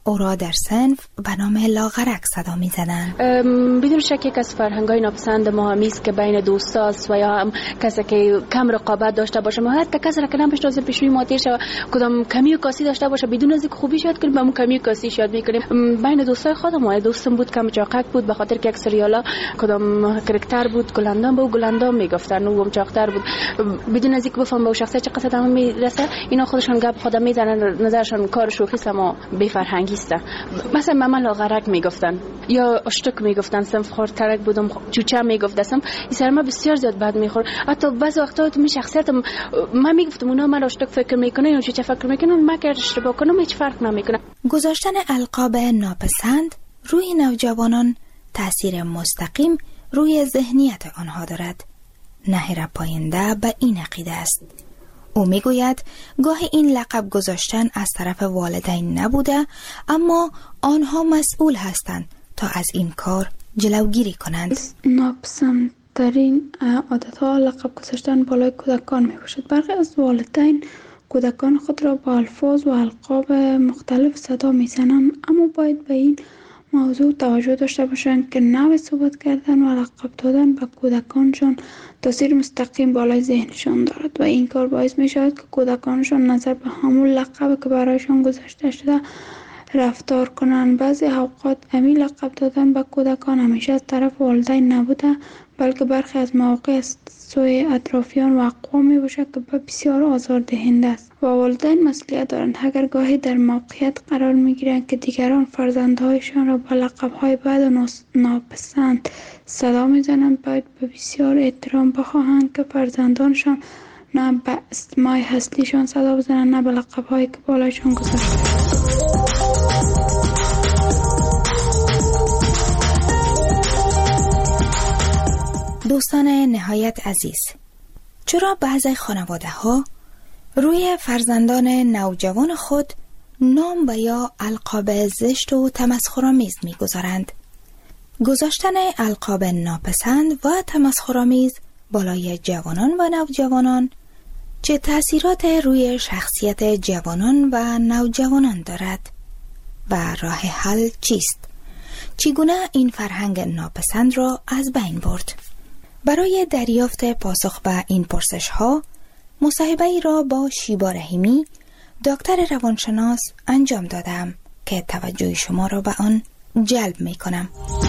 او را در صنف به نام لاغرک صدا می زدند. بدون شک یک از فرهنگ‌های ناپسند ما همیست که بین دوستاست و یا هم کسی که کم رقابت داشته باشه، ما حتی کسی را که نمی‌شناسیم پیش روی ما تیر شود، کدام کمی و کاسی داشته باشه، بدون از اینکه خوبیش یاد کنیم به اون کمی و کاسی یاد می‌کنیم. بین دوستای خودم، ما دوستم بود کم چاقک بود، به خاطر که یک سریالا کدام کاراکتر بود گلندام بود، گلندام میگفتن اون چاقتر بود، بدون از اینکه بفهم به شخصیت چه قصد هم میرسه، اینا خودشون گپ خودم میزنن، نظرشون کار شوخی است ما بی فرهنگی است. مثلا ماما لاغرک میگفتن یا اشتک میگفتن، صنف خردترک بودم، چوچه میگفتم، این سر ما بسیار زیاد بد میخورد. حتی بعضی وقتا تو می شخصیتم من میگفتم اونا من اشتک فکر میکنه یا چوچه فکر میکنه، من که اشتباه کنم هیچ فرق نمیکنه. گذاشتن القاب ناپسند روی نوجوانان تأثیر مستقیم روی ذهنیت آنها دارد. نهر پاینده به این عقیده است. او میگوید گاهی این لقب گذاشتن از طرف والدین نبوده، اما آنها مسئول هستند تا از این کار جلوگیری کنند. ناپسندترین عادتها لقب گذاشتن بالای کودکان می باشد. برخی از والدین کودکان خود را با الفاظ و القاب مختلف صدا می زنند، اما باید به این موضوع توجه داشته باشند که نوع صحبت کردن و لقب دادن به کودکانشان تاثیر مستقیم بالای ذهنشان دارد و این کار باعث می شود که کودکانشان نظر به همون لقب که برایشان گذاشته شده رفتار کنند. بعضی اوقات همین لقب دادن به کودکان همیشه از طرف والدین نبوده، بلکه برخی از مواقع از سوی اطرافیان و اقوام می باشد که بسیار آزاردهنده است و والدین مسئولیت دارند. اگر گاهی در موقعیت قرار می گیرند که دیگران فرزندهایشان را با لقب‌های بد و ناپسند صدا می زنند، باید به بسیار احترام بخواهند که فرزندانشان نه به اسمای هستیشان صدا بزنند نه به لقب‌هایی که بالایشان گذاشته. دوستان نهایت عزیز، چرا بعضی خانواده ها روی فرزندان نوجوان خود نام و یا القاب زشت و تمسخرآمیز می‌گذارند؟ گذاشتن القاب ناپسند و تمسخرآمیز بالای جوانان و نوجوانان چه تأثیرات روی شخصیت جوانان و نوجوانان دارد و راه حل چیست؟ چگونه این فرهنگ ناپسند را از بین برد؟ برای دریافت پاسخ به این پرسش ها مصاحبه ای را با شیبا رحیمی دکتر روانشناس انجام دادم که توجه شما را به آن جلب می کنم.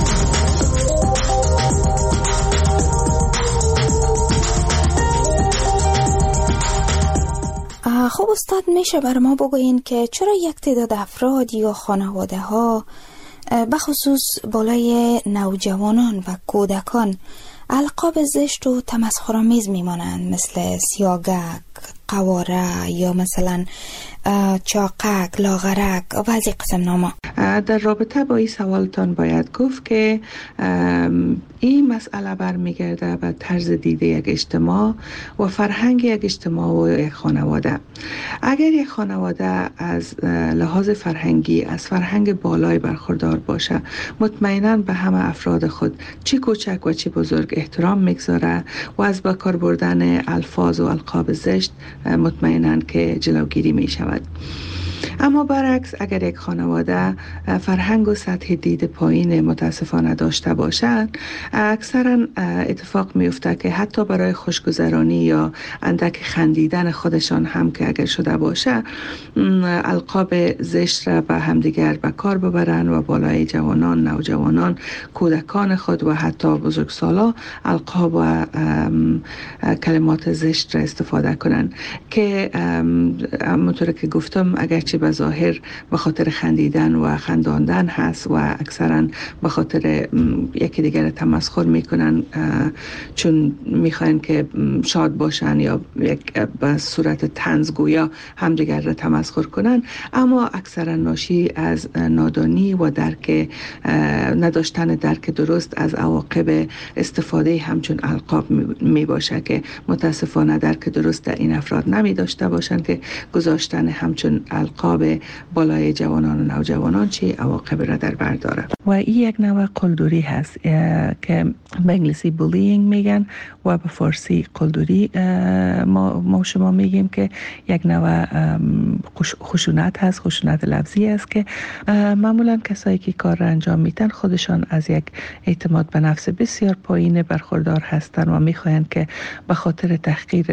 خب استاد، میشه بر ما بگوین که چرا یک تعداد افراد یا خانواده ها بخصوص بالای نوجوانان و کودکان القاب زشت و تمسخرآمیز میمانند، مثل سیاگک، قواره یا مثلا چاقک، لاغرک و بعضی قسم نامه؟ در رابطه با این سوالتان باید گفت که این مسئله برمیگرده به طرز دیده یک اجتماع و فرهنگ یک اجتماع و یک خانواده. اگر یک خانواده از لحاظ فرهنگی از فرهنگ بالای برخوردار باشه، مطمئناً به همه افراد خود چی کوچک و چی بزرگ احترام میگذاره و از به کار بردن الفاظ و القاب زشت مطمئناً که جلوگیری می شود. اما برعکس، اگر یک خانواده فرهنگ و سطح دید پایین متاسفانه داشته باشند، اکثرا اتفاق میفته که حتی برای خوشگذرانی یا اندک خندیدن خودشان هم که اگر شده باشه، القاب زشت را به همدیگر به کار ببرن و بالای جوانان، نوجوانان، کودکان خود و حتی بزرگسالا القاب و کلمات زشت را استفاده کنن که همونطور که گفتم اگرچه به ظاهر به خاطر خندیدن و خنداندن هست و اکثرا به خاطر یکی دیگر تمسخر میکنن چون میخواین که شاد باشن یا یک به صورت طنزگویا همدیگر را تمسخر کنن، اما اکثرا ناشی از نادانی و درک نداشتن درک درست از عواقب استفاده همچون القاب می باشه که متاسفانه درک درست در این افراد نمی داشته باشند که گذاشتن همچون القاب القاب بالای جوانان و نوجوانان چه عواقب را در بر داره. و این یک نوع قلدری هست که به انگلیسی بولینگ میگن و به فارسی قلدری ما, ما شما میگیم که یک نوع خشونت هست، خشونت لفظی است که معمولا کسایی که کار را انجام میتن خودشان از یک اعتماد به نفس بسیار پایین برخوردار هستند و میخواهند که به خاطر تحقیر،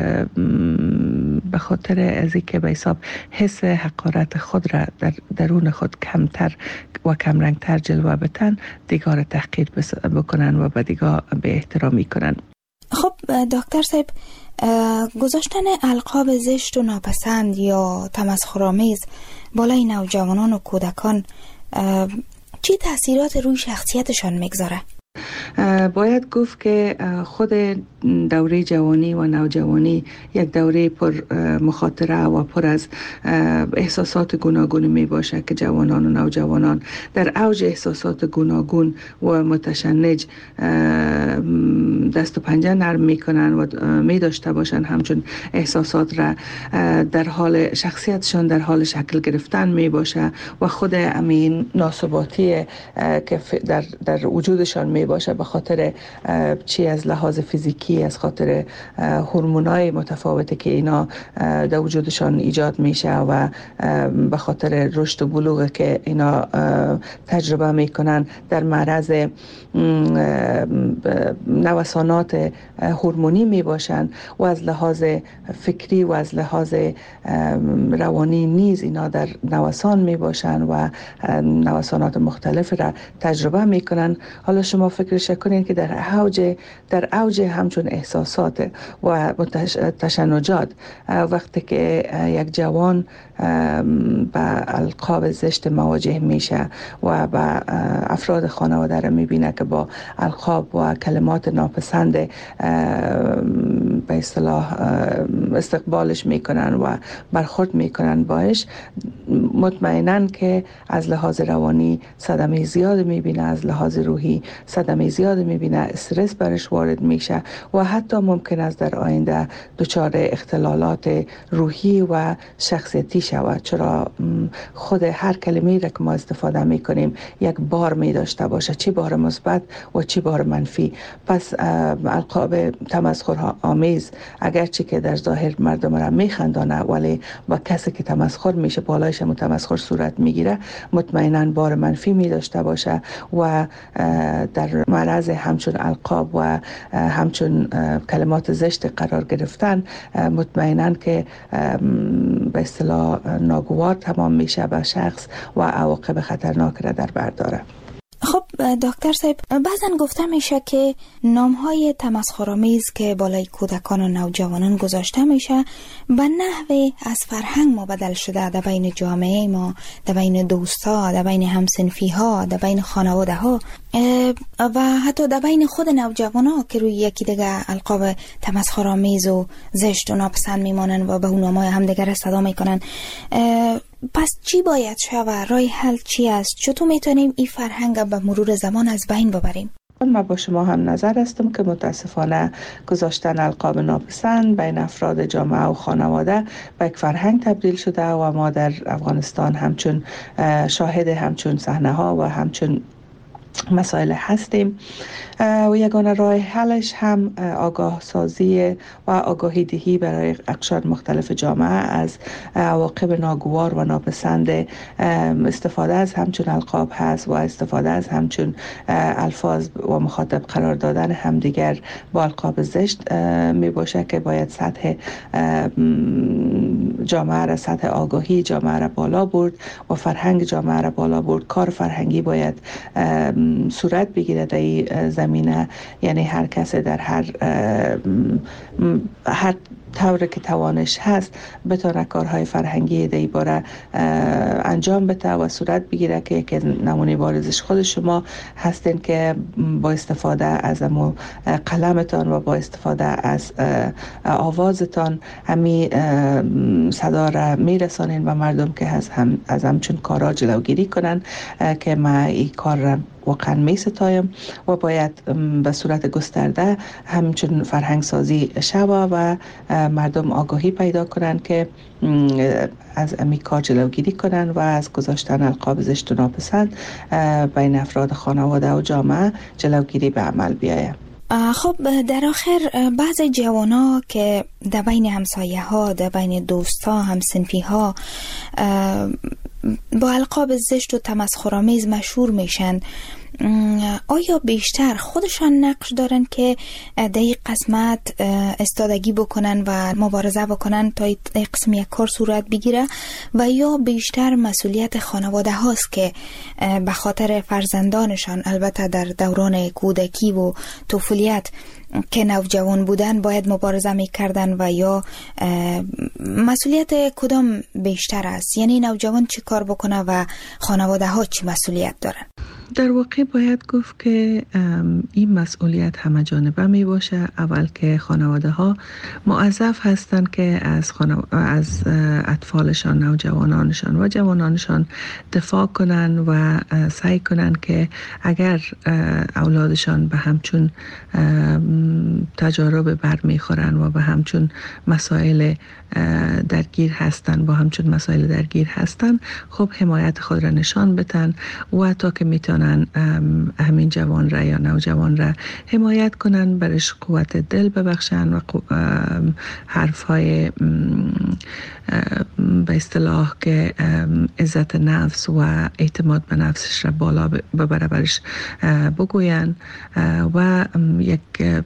به خاطر از اینکه به حساب حس حقارت خود را در درون خود کمتر و کمرنگتر جلوه بتن، دیگر تحقیر بکنن و به دیگر به احترامی کنن. خب دکتر صاحب، گذاشتن القاب زشت و ناپسند یا تمسخرآمیز بالای نوجوانان و کودکان چی تاثیرات روی شخصیتشان میگذاره؟ باید گفت که خود دوره جوانی و نوجوانی یک دوره پر مخاطره و پر از احساسات گوناگون می باشه که جوانان و نوجوانان در اوج احساسات گوناگون و متشنج دست و پنجه نرم می کنن و می داشته باشن همچون احساسات را در حال شخصیتشان در حال شکل گرفتن می باشه و خود امین ناسباتی که در, در وجودشان می باشه به خاطر چی از لحاظ فیزیکی، از خاطر هورمونای متفاوتی که اینا در وجودشان ایجاد میشه و به خاطر رشد و بلوغ که اینا تجربه میکنن در معرض نوسانات هورمونی میباشن و از لحاظ فکری و از لحاظ روانی نیز اینا در نوسان میباشن و نوسانات مختلف را تجربه میکنن. حالا شما فکرش کنین که در اوج در اوج همچون احساسات و تشنجات وقتی که یک جوان با القاب زشت مواجه میشه و با افراد خانواده را میبینه که با القاب و کلمات ناپسند به اصطلاح استقبالش میکنن و برخورد میکنن باش، مطمئنن که از لحاظ روانی صدمه زیاد میبینه، از لحاظ روحی صدمه زیاد میبینه، استرس برش وارد میشه و حتی ممکن است در آینده دچار اختلالات روحی و شخصیتی شود، چرا خود هر کلمه‌ای را که ما استفاده میکنیم یک بار می داشته باشه، چی بار مثبت و چی بار منفی. پس القاب تمسخر آمیز اگرچه که در ظاهر مردم را میخندانه ولی با کسی که تمسخر میشه بالایش متمسخر صورت میگیره، مطمئنا بار منفی می داشته باشه و در معرض همچون القاب و همچون کلمات زشت قرار گرفتن مطمئنا که به اصطلاح ناگوار تمام میشه به شخص و عواقب خطرناک را در بر داره. خب دکتر صاحب، بعضن گفته میشه که نامهای تمسخرآمیز که بالای کودکان و نوجوانان گذاشته میشه به نحوی از فرهنگ ما بدل شده در بین جامعه ما، در بین دوستا، در بین همسنفی ها، در بین خانواده ها و حتی در بین خود نوجوان ها که روی یکی دیگه القاب تمسخرآمیز و زشت و ناپسند میمانن و به اون نامهای همدیگر صدا میکنن. پس چی باید شود؟ راه حل چی است؟ چطور میتونیم این فرهنگ به مرور زمان از بین ببریم؟ من با شما هم نظر هستم که متاسفانه گذاشتن القاب ناپسند بین افراد جامعه و خانواده به یک فرهنگ تبدیل شده و ما در افغانستان همچون شاهد همچون صحنه ها و همچون مسائل هستیم و یگانه راه حلش هم آگاه سازی و آگاهی دهی برای اقشار مختلف جامعه از عواقب ناگوار و ناپسند استفاده از همچون القاب هست و استفاده از همچون الفاظ و مخاطب قرار دادن همدیگر با القاب زشت می باشه که باید سطح جامعه را، سطح آگاهی جامعه را بالا برد و فرهنگ جامعه را بالا برد. کار فرهنگی باید صورت بگیره در این زمینه، یعنی هر کس در هر هر طوری که توانش هست بتونه کارهای فرهنگی در این باره انجام بده و صورت بگیره که که نمونه بارزش خود شما هستین که با استفاده از امو قلمتان و با استفاده از آوازتان همی صدا را میرسانین و مردم که از هم از همچون کارا جلوگیری کنن که ما این کار را واقعا می ستایم و باید به صورت گسترده همچون فرهنگ سازی شوه و مردم آگاهی پیدا کنند که از امی کار جلوگیری کنند و از گذاشتن القاب زشت و ناپسند بین افراد خانواده و جامعه جلوگیری به عمل بیاید. خب در آخر بعض جوانا که در بین همسایه ها، در بین دوست ها، همسنفی ها با القاب زشت و تمسخرآمیز مشهور میشن، آیا بیشتر خودشان نقش دارن که در این قسمت استادگی بکنن و مبارزه بکنن تا این قسم یک کار صورت بگیره، و یا بیشتر مسئولیت خانواده هاست که به خاطر فرزندانشان، البته در دوران کودکی و طفولیت که نوجوان بودن، باید مبارزه میکردن، و یا مسئولیت کدام بیشتر است؟ یعنی نوجوان چی کار بکنه و خانواده ها چی مسئولیت دارن؟ در واقع باید گفت که این مسئولیت همه جانبه می باشه. اول که خانواده ها موظف هستند که از, خانو... از اطفالشان، نوجوانانشان و جوانانشان دفاع کنن و سعی کنن که اگر اولادشان به همچون تجارب بر میخورن و به همچون مسائل درگیر هستن با همچون مسائل درگیر هستن خب حمایت خود را نشان بدن و تا که میتونن همین جوان را یا نوجوان را حمایت کنن، برش قوت دل ببخشن و حرفهای به اصطلاح که عزت نفس و اعتماد به نفسش را بالا ببره برش بگوین و یک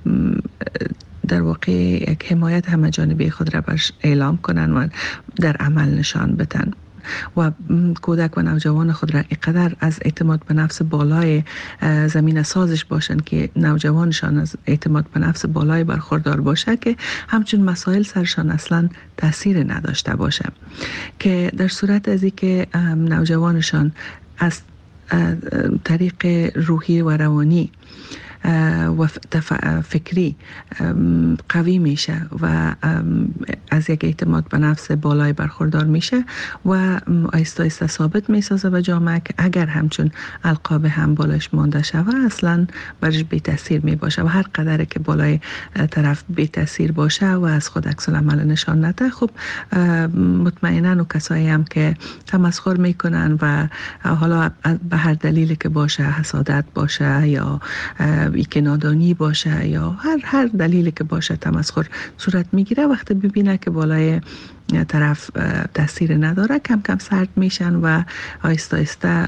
در واقع یک حمایت همه جانبه خود را برش اعلام کنن و در عمل نشان بدن و کودک و نوجوان خود را اینقدر از اعتماد به نفس بالای زمین سازش باشن که نوجوانشان از اعتماد به نفس بالای برخوردار باشه که همچون مسائل سرشان اصلا تاثیر نداشته باشه، که در صورت از اینکه نوجوانشان از طریق روحی و روانی و فکری قوی میشه و از یک اعتماد به نفس بالای برخوردار میشه و آیسته آیسته ثابت میسازه به جامعه که اگر همچون القاب هم بالایش مانده شوه اصلا برش بی تاثیر می باشه و هر قدر که بالای طرف بی تاثیر باشه و از خود عکس العمل نشان نده، خب مطمئنا و کسایی هم که تمسخر میکنن و حالا به هر دلیلی که باشه، حسادت باشه یا ای که نادانی باشه یا هر هر دلیلی که باشه تمسخر صورت میگیره، وقتی ببینه که بالای طرف تاثیر نداره کم کم سرد میشن و آیسته آیسته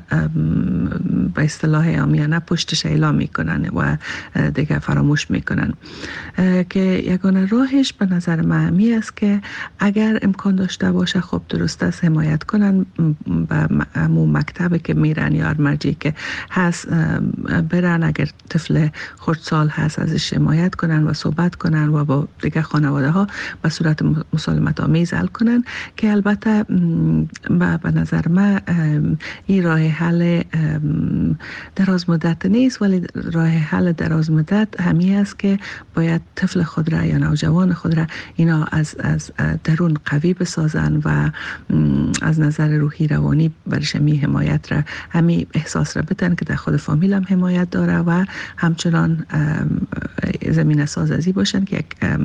به اصطلاح عامیانه پشتش اعلام میکنن و دیگه فراموش میکنن، که یگانه راهش به نظر من همی است که اگر امکان داشته باشه خب درست است حمایت کنن، به همون مکتبی که میرن یا مرجعی که هست برن، اگر طفل خردسال هست ازش حمایت کنن و صحبت کنن و با دیگه خانواده ها به صورت مسالمت آمیز حل کنن، که البته به نظر من این راه حل دراز مدت نیست، ولی راه حل دراز مدت همی است که باید طفل خود را یا نوجوان خود را اینا از از درون قوی بسازن و از نظر روحی روانی برش همی حمایت را همی احساس را بدن که در خود فامیل هم حمایت داره و همچنان زمین سازی باشن که یک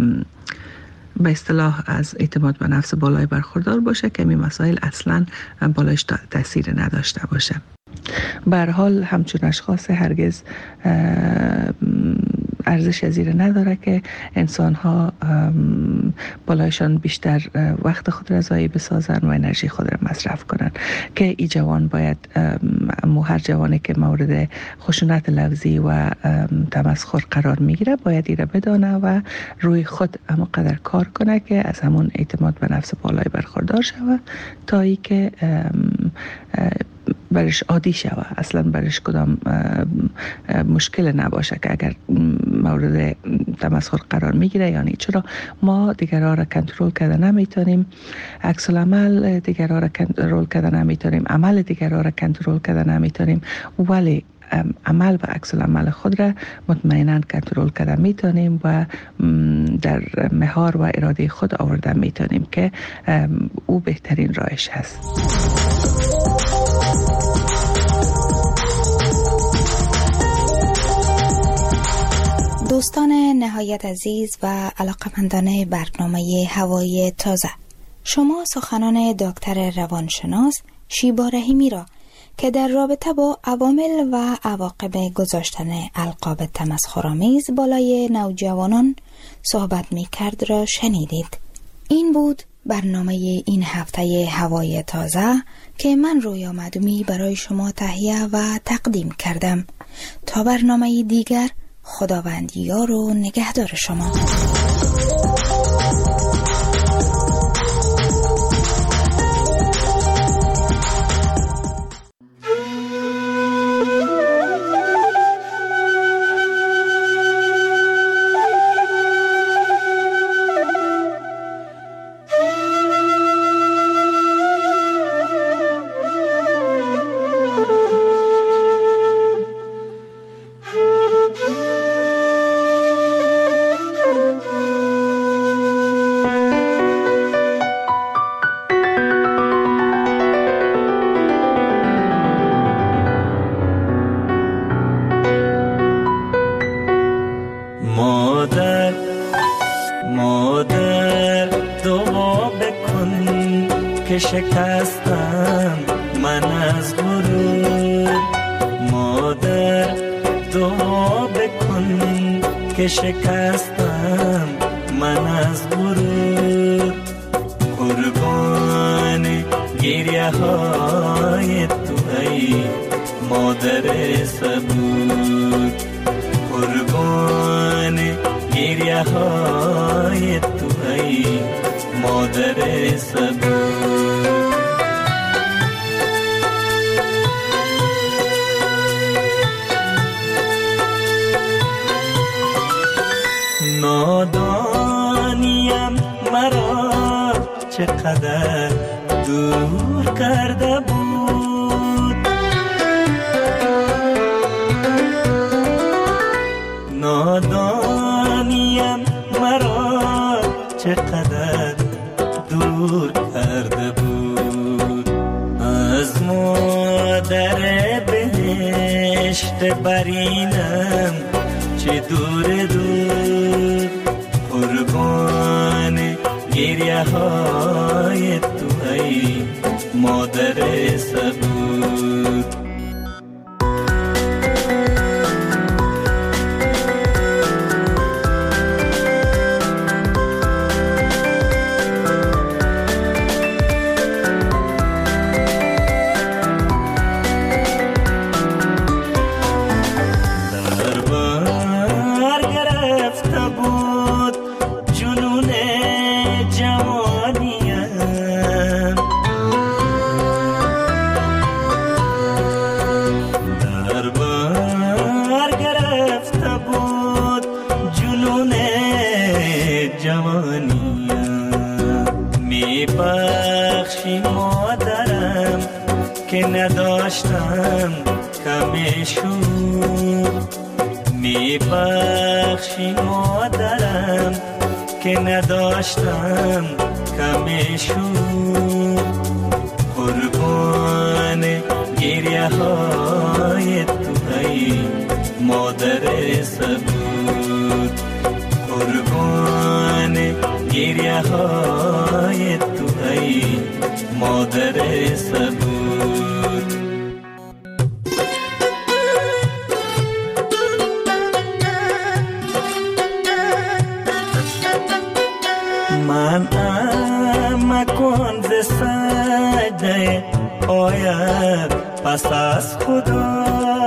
به اصطلاح از اعتماد به نفس بالای برخوردار باشه که این مسائل اصلا بالایش تاثیر نداشته باشه. به هر حال همچون اشخاص هرگز ارزش زیر نداره که انسان ها بالایشان بیشتر وقت خود را ضایع بسازن و انرژی خود را مصرف کنن، که ای جوان باید مو هر جوانی که مورد خشونت لفظی و تمسخر قرار میگیره باید ایره بدانه و روی خود اما قدر کار کنه که از همون اعتماد به نفس بالای برخوردار شوه تا ای که برش عادی شوه، اصلا برش کدام مشکل نباشه که اگر مورد تمسخر قرار میگیره. یعنی چرا ما دیگرها را کنترل کرده نمیتونیم، عکس العمل دیگرها را کنترل کرده نمیتونیم، عمل دیگرها را کنترل کرده نمیتونیم، ولی عمل و عکس العمل خود را مطمئنا کنترل کرده میتونیم و در مهار و اراده خود آورده میتونیم که او بهترین راهش هست. دوستان دوستان نهایت عزیز و علاقمندان برنامه هوای تازه، شما سخنان دکتر روانشناس شیبا رحیمی را که در رابطه با عوامل و عواقب گذاشتن القاب تمسخرآمیز بالای نوجوانان صحبت می کرد را شنیدید. این بود برنامه این هفته هوای تازه که من رویا مدومی برای شما تهیه و تقدیم کردم. تا برنامه دیگر، خداوند یار و نگهدار شما. شکستم من از غرور، مادر دعا بکن که شکستم من از غرور. قربان گریه های تو ای مادر صبور، قربان گریه های تو ای مادر صبور. نادانیم مرا چقدر دور کرده بود، نادانیم مرا چقدر دور کرده بود. از مادر بهشت برینم چه دور دور، قربان گریه های تو ای مادر صبور. نداشتم کمشون، می بخشی مادرم که نداشتم کمشون. قربان گریه های تو ای مادر صبور، قربان گریه های تو ای مادر صبور. من مکن ز سجده آید پس از خدا،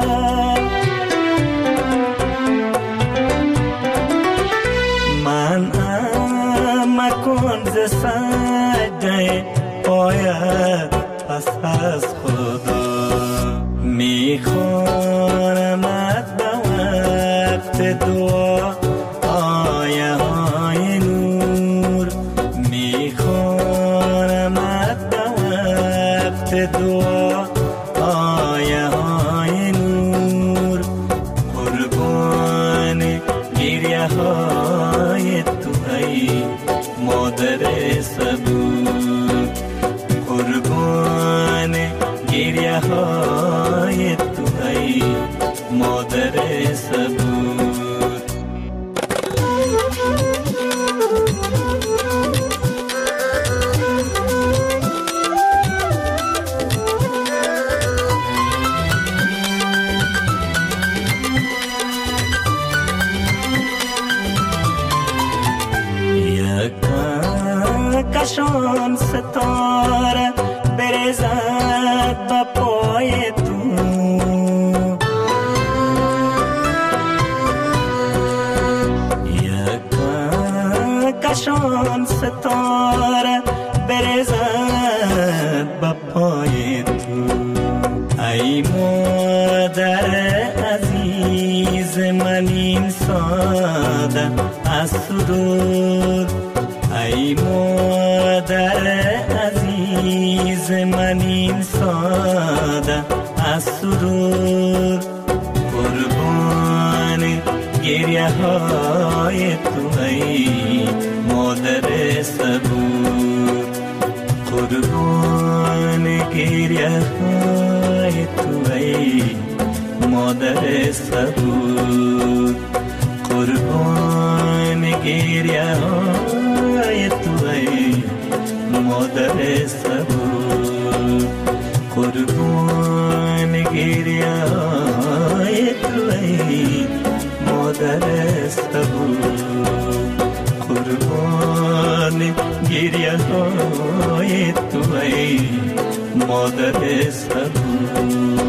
من مکن ز سجده آید پس از خدا. میخوانمت به وقت دعا آیه های نور، میخوانمت به وقت دعا آیه های نور. قربان گریه های تو ای مادر صبور، قربان گریه های تو ای مادر صبور. کشان ستاره برزد به پای تو. کشان ستاره برزد به پای تو. ای مادر عزیز من این ساده از دور. ای مادر عزیز من این ساده از دور. قربان گریه های تو ای مادر صبور. قربان گریه های تو ای مادر صبور. قربان گریه های تو ای مادر صبور. قربان گریه های تو ای مادر صبور. قربان گریه های تو ای مادر صبور.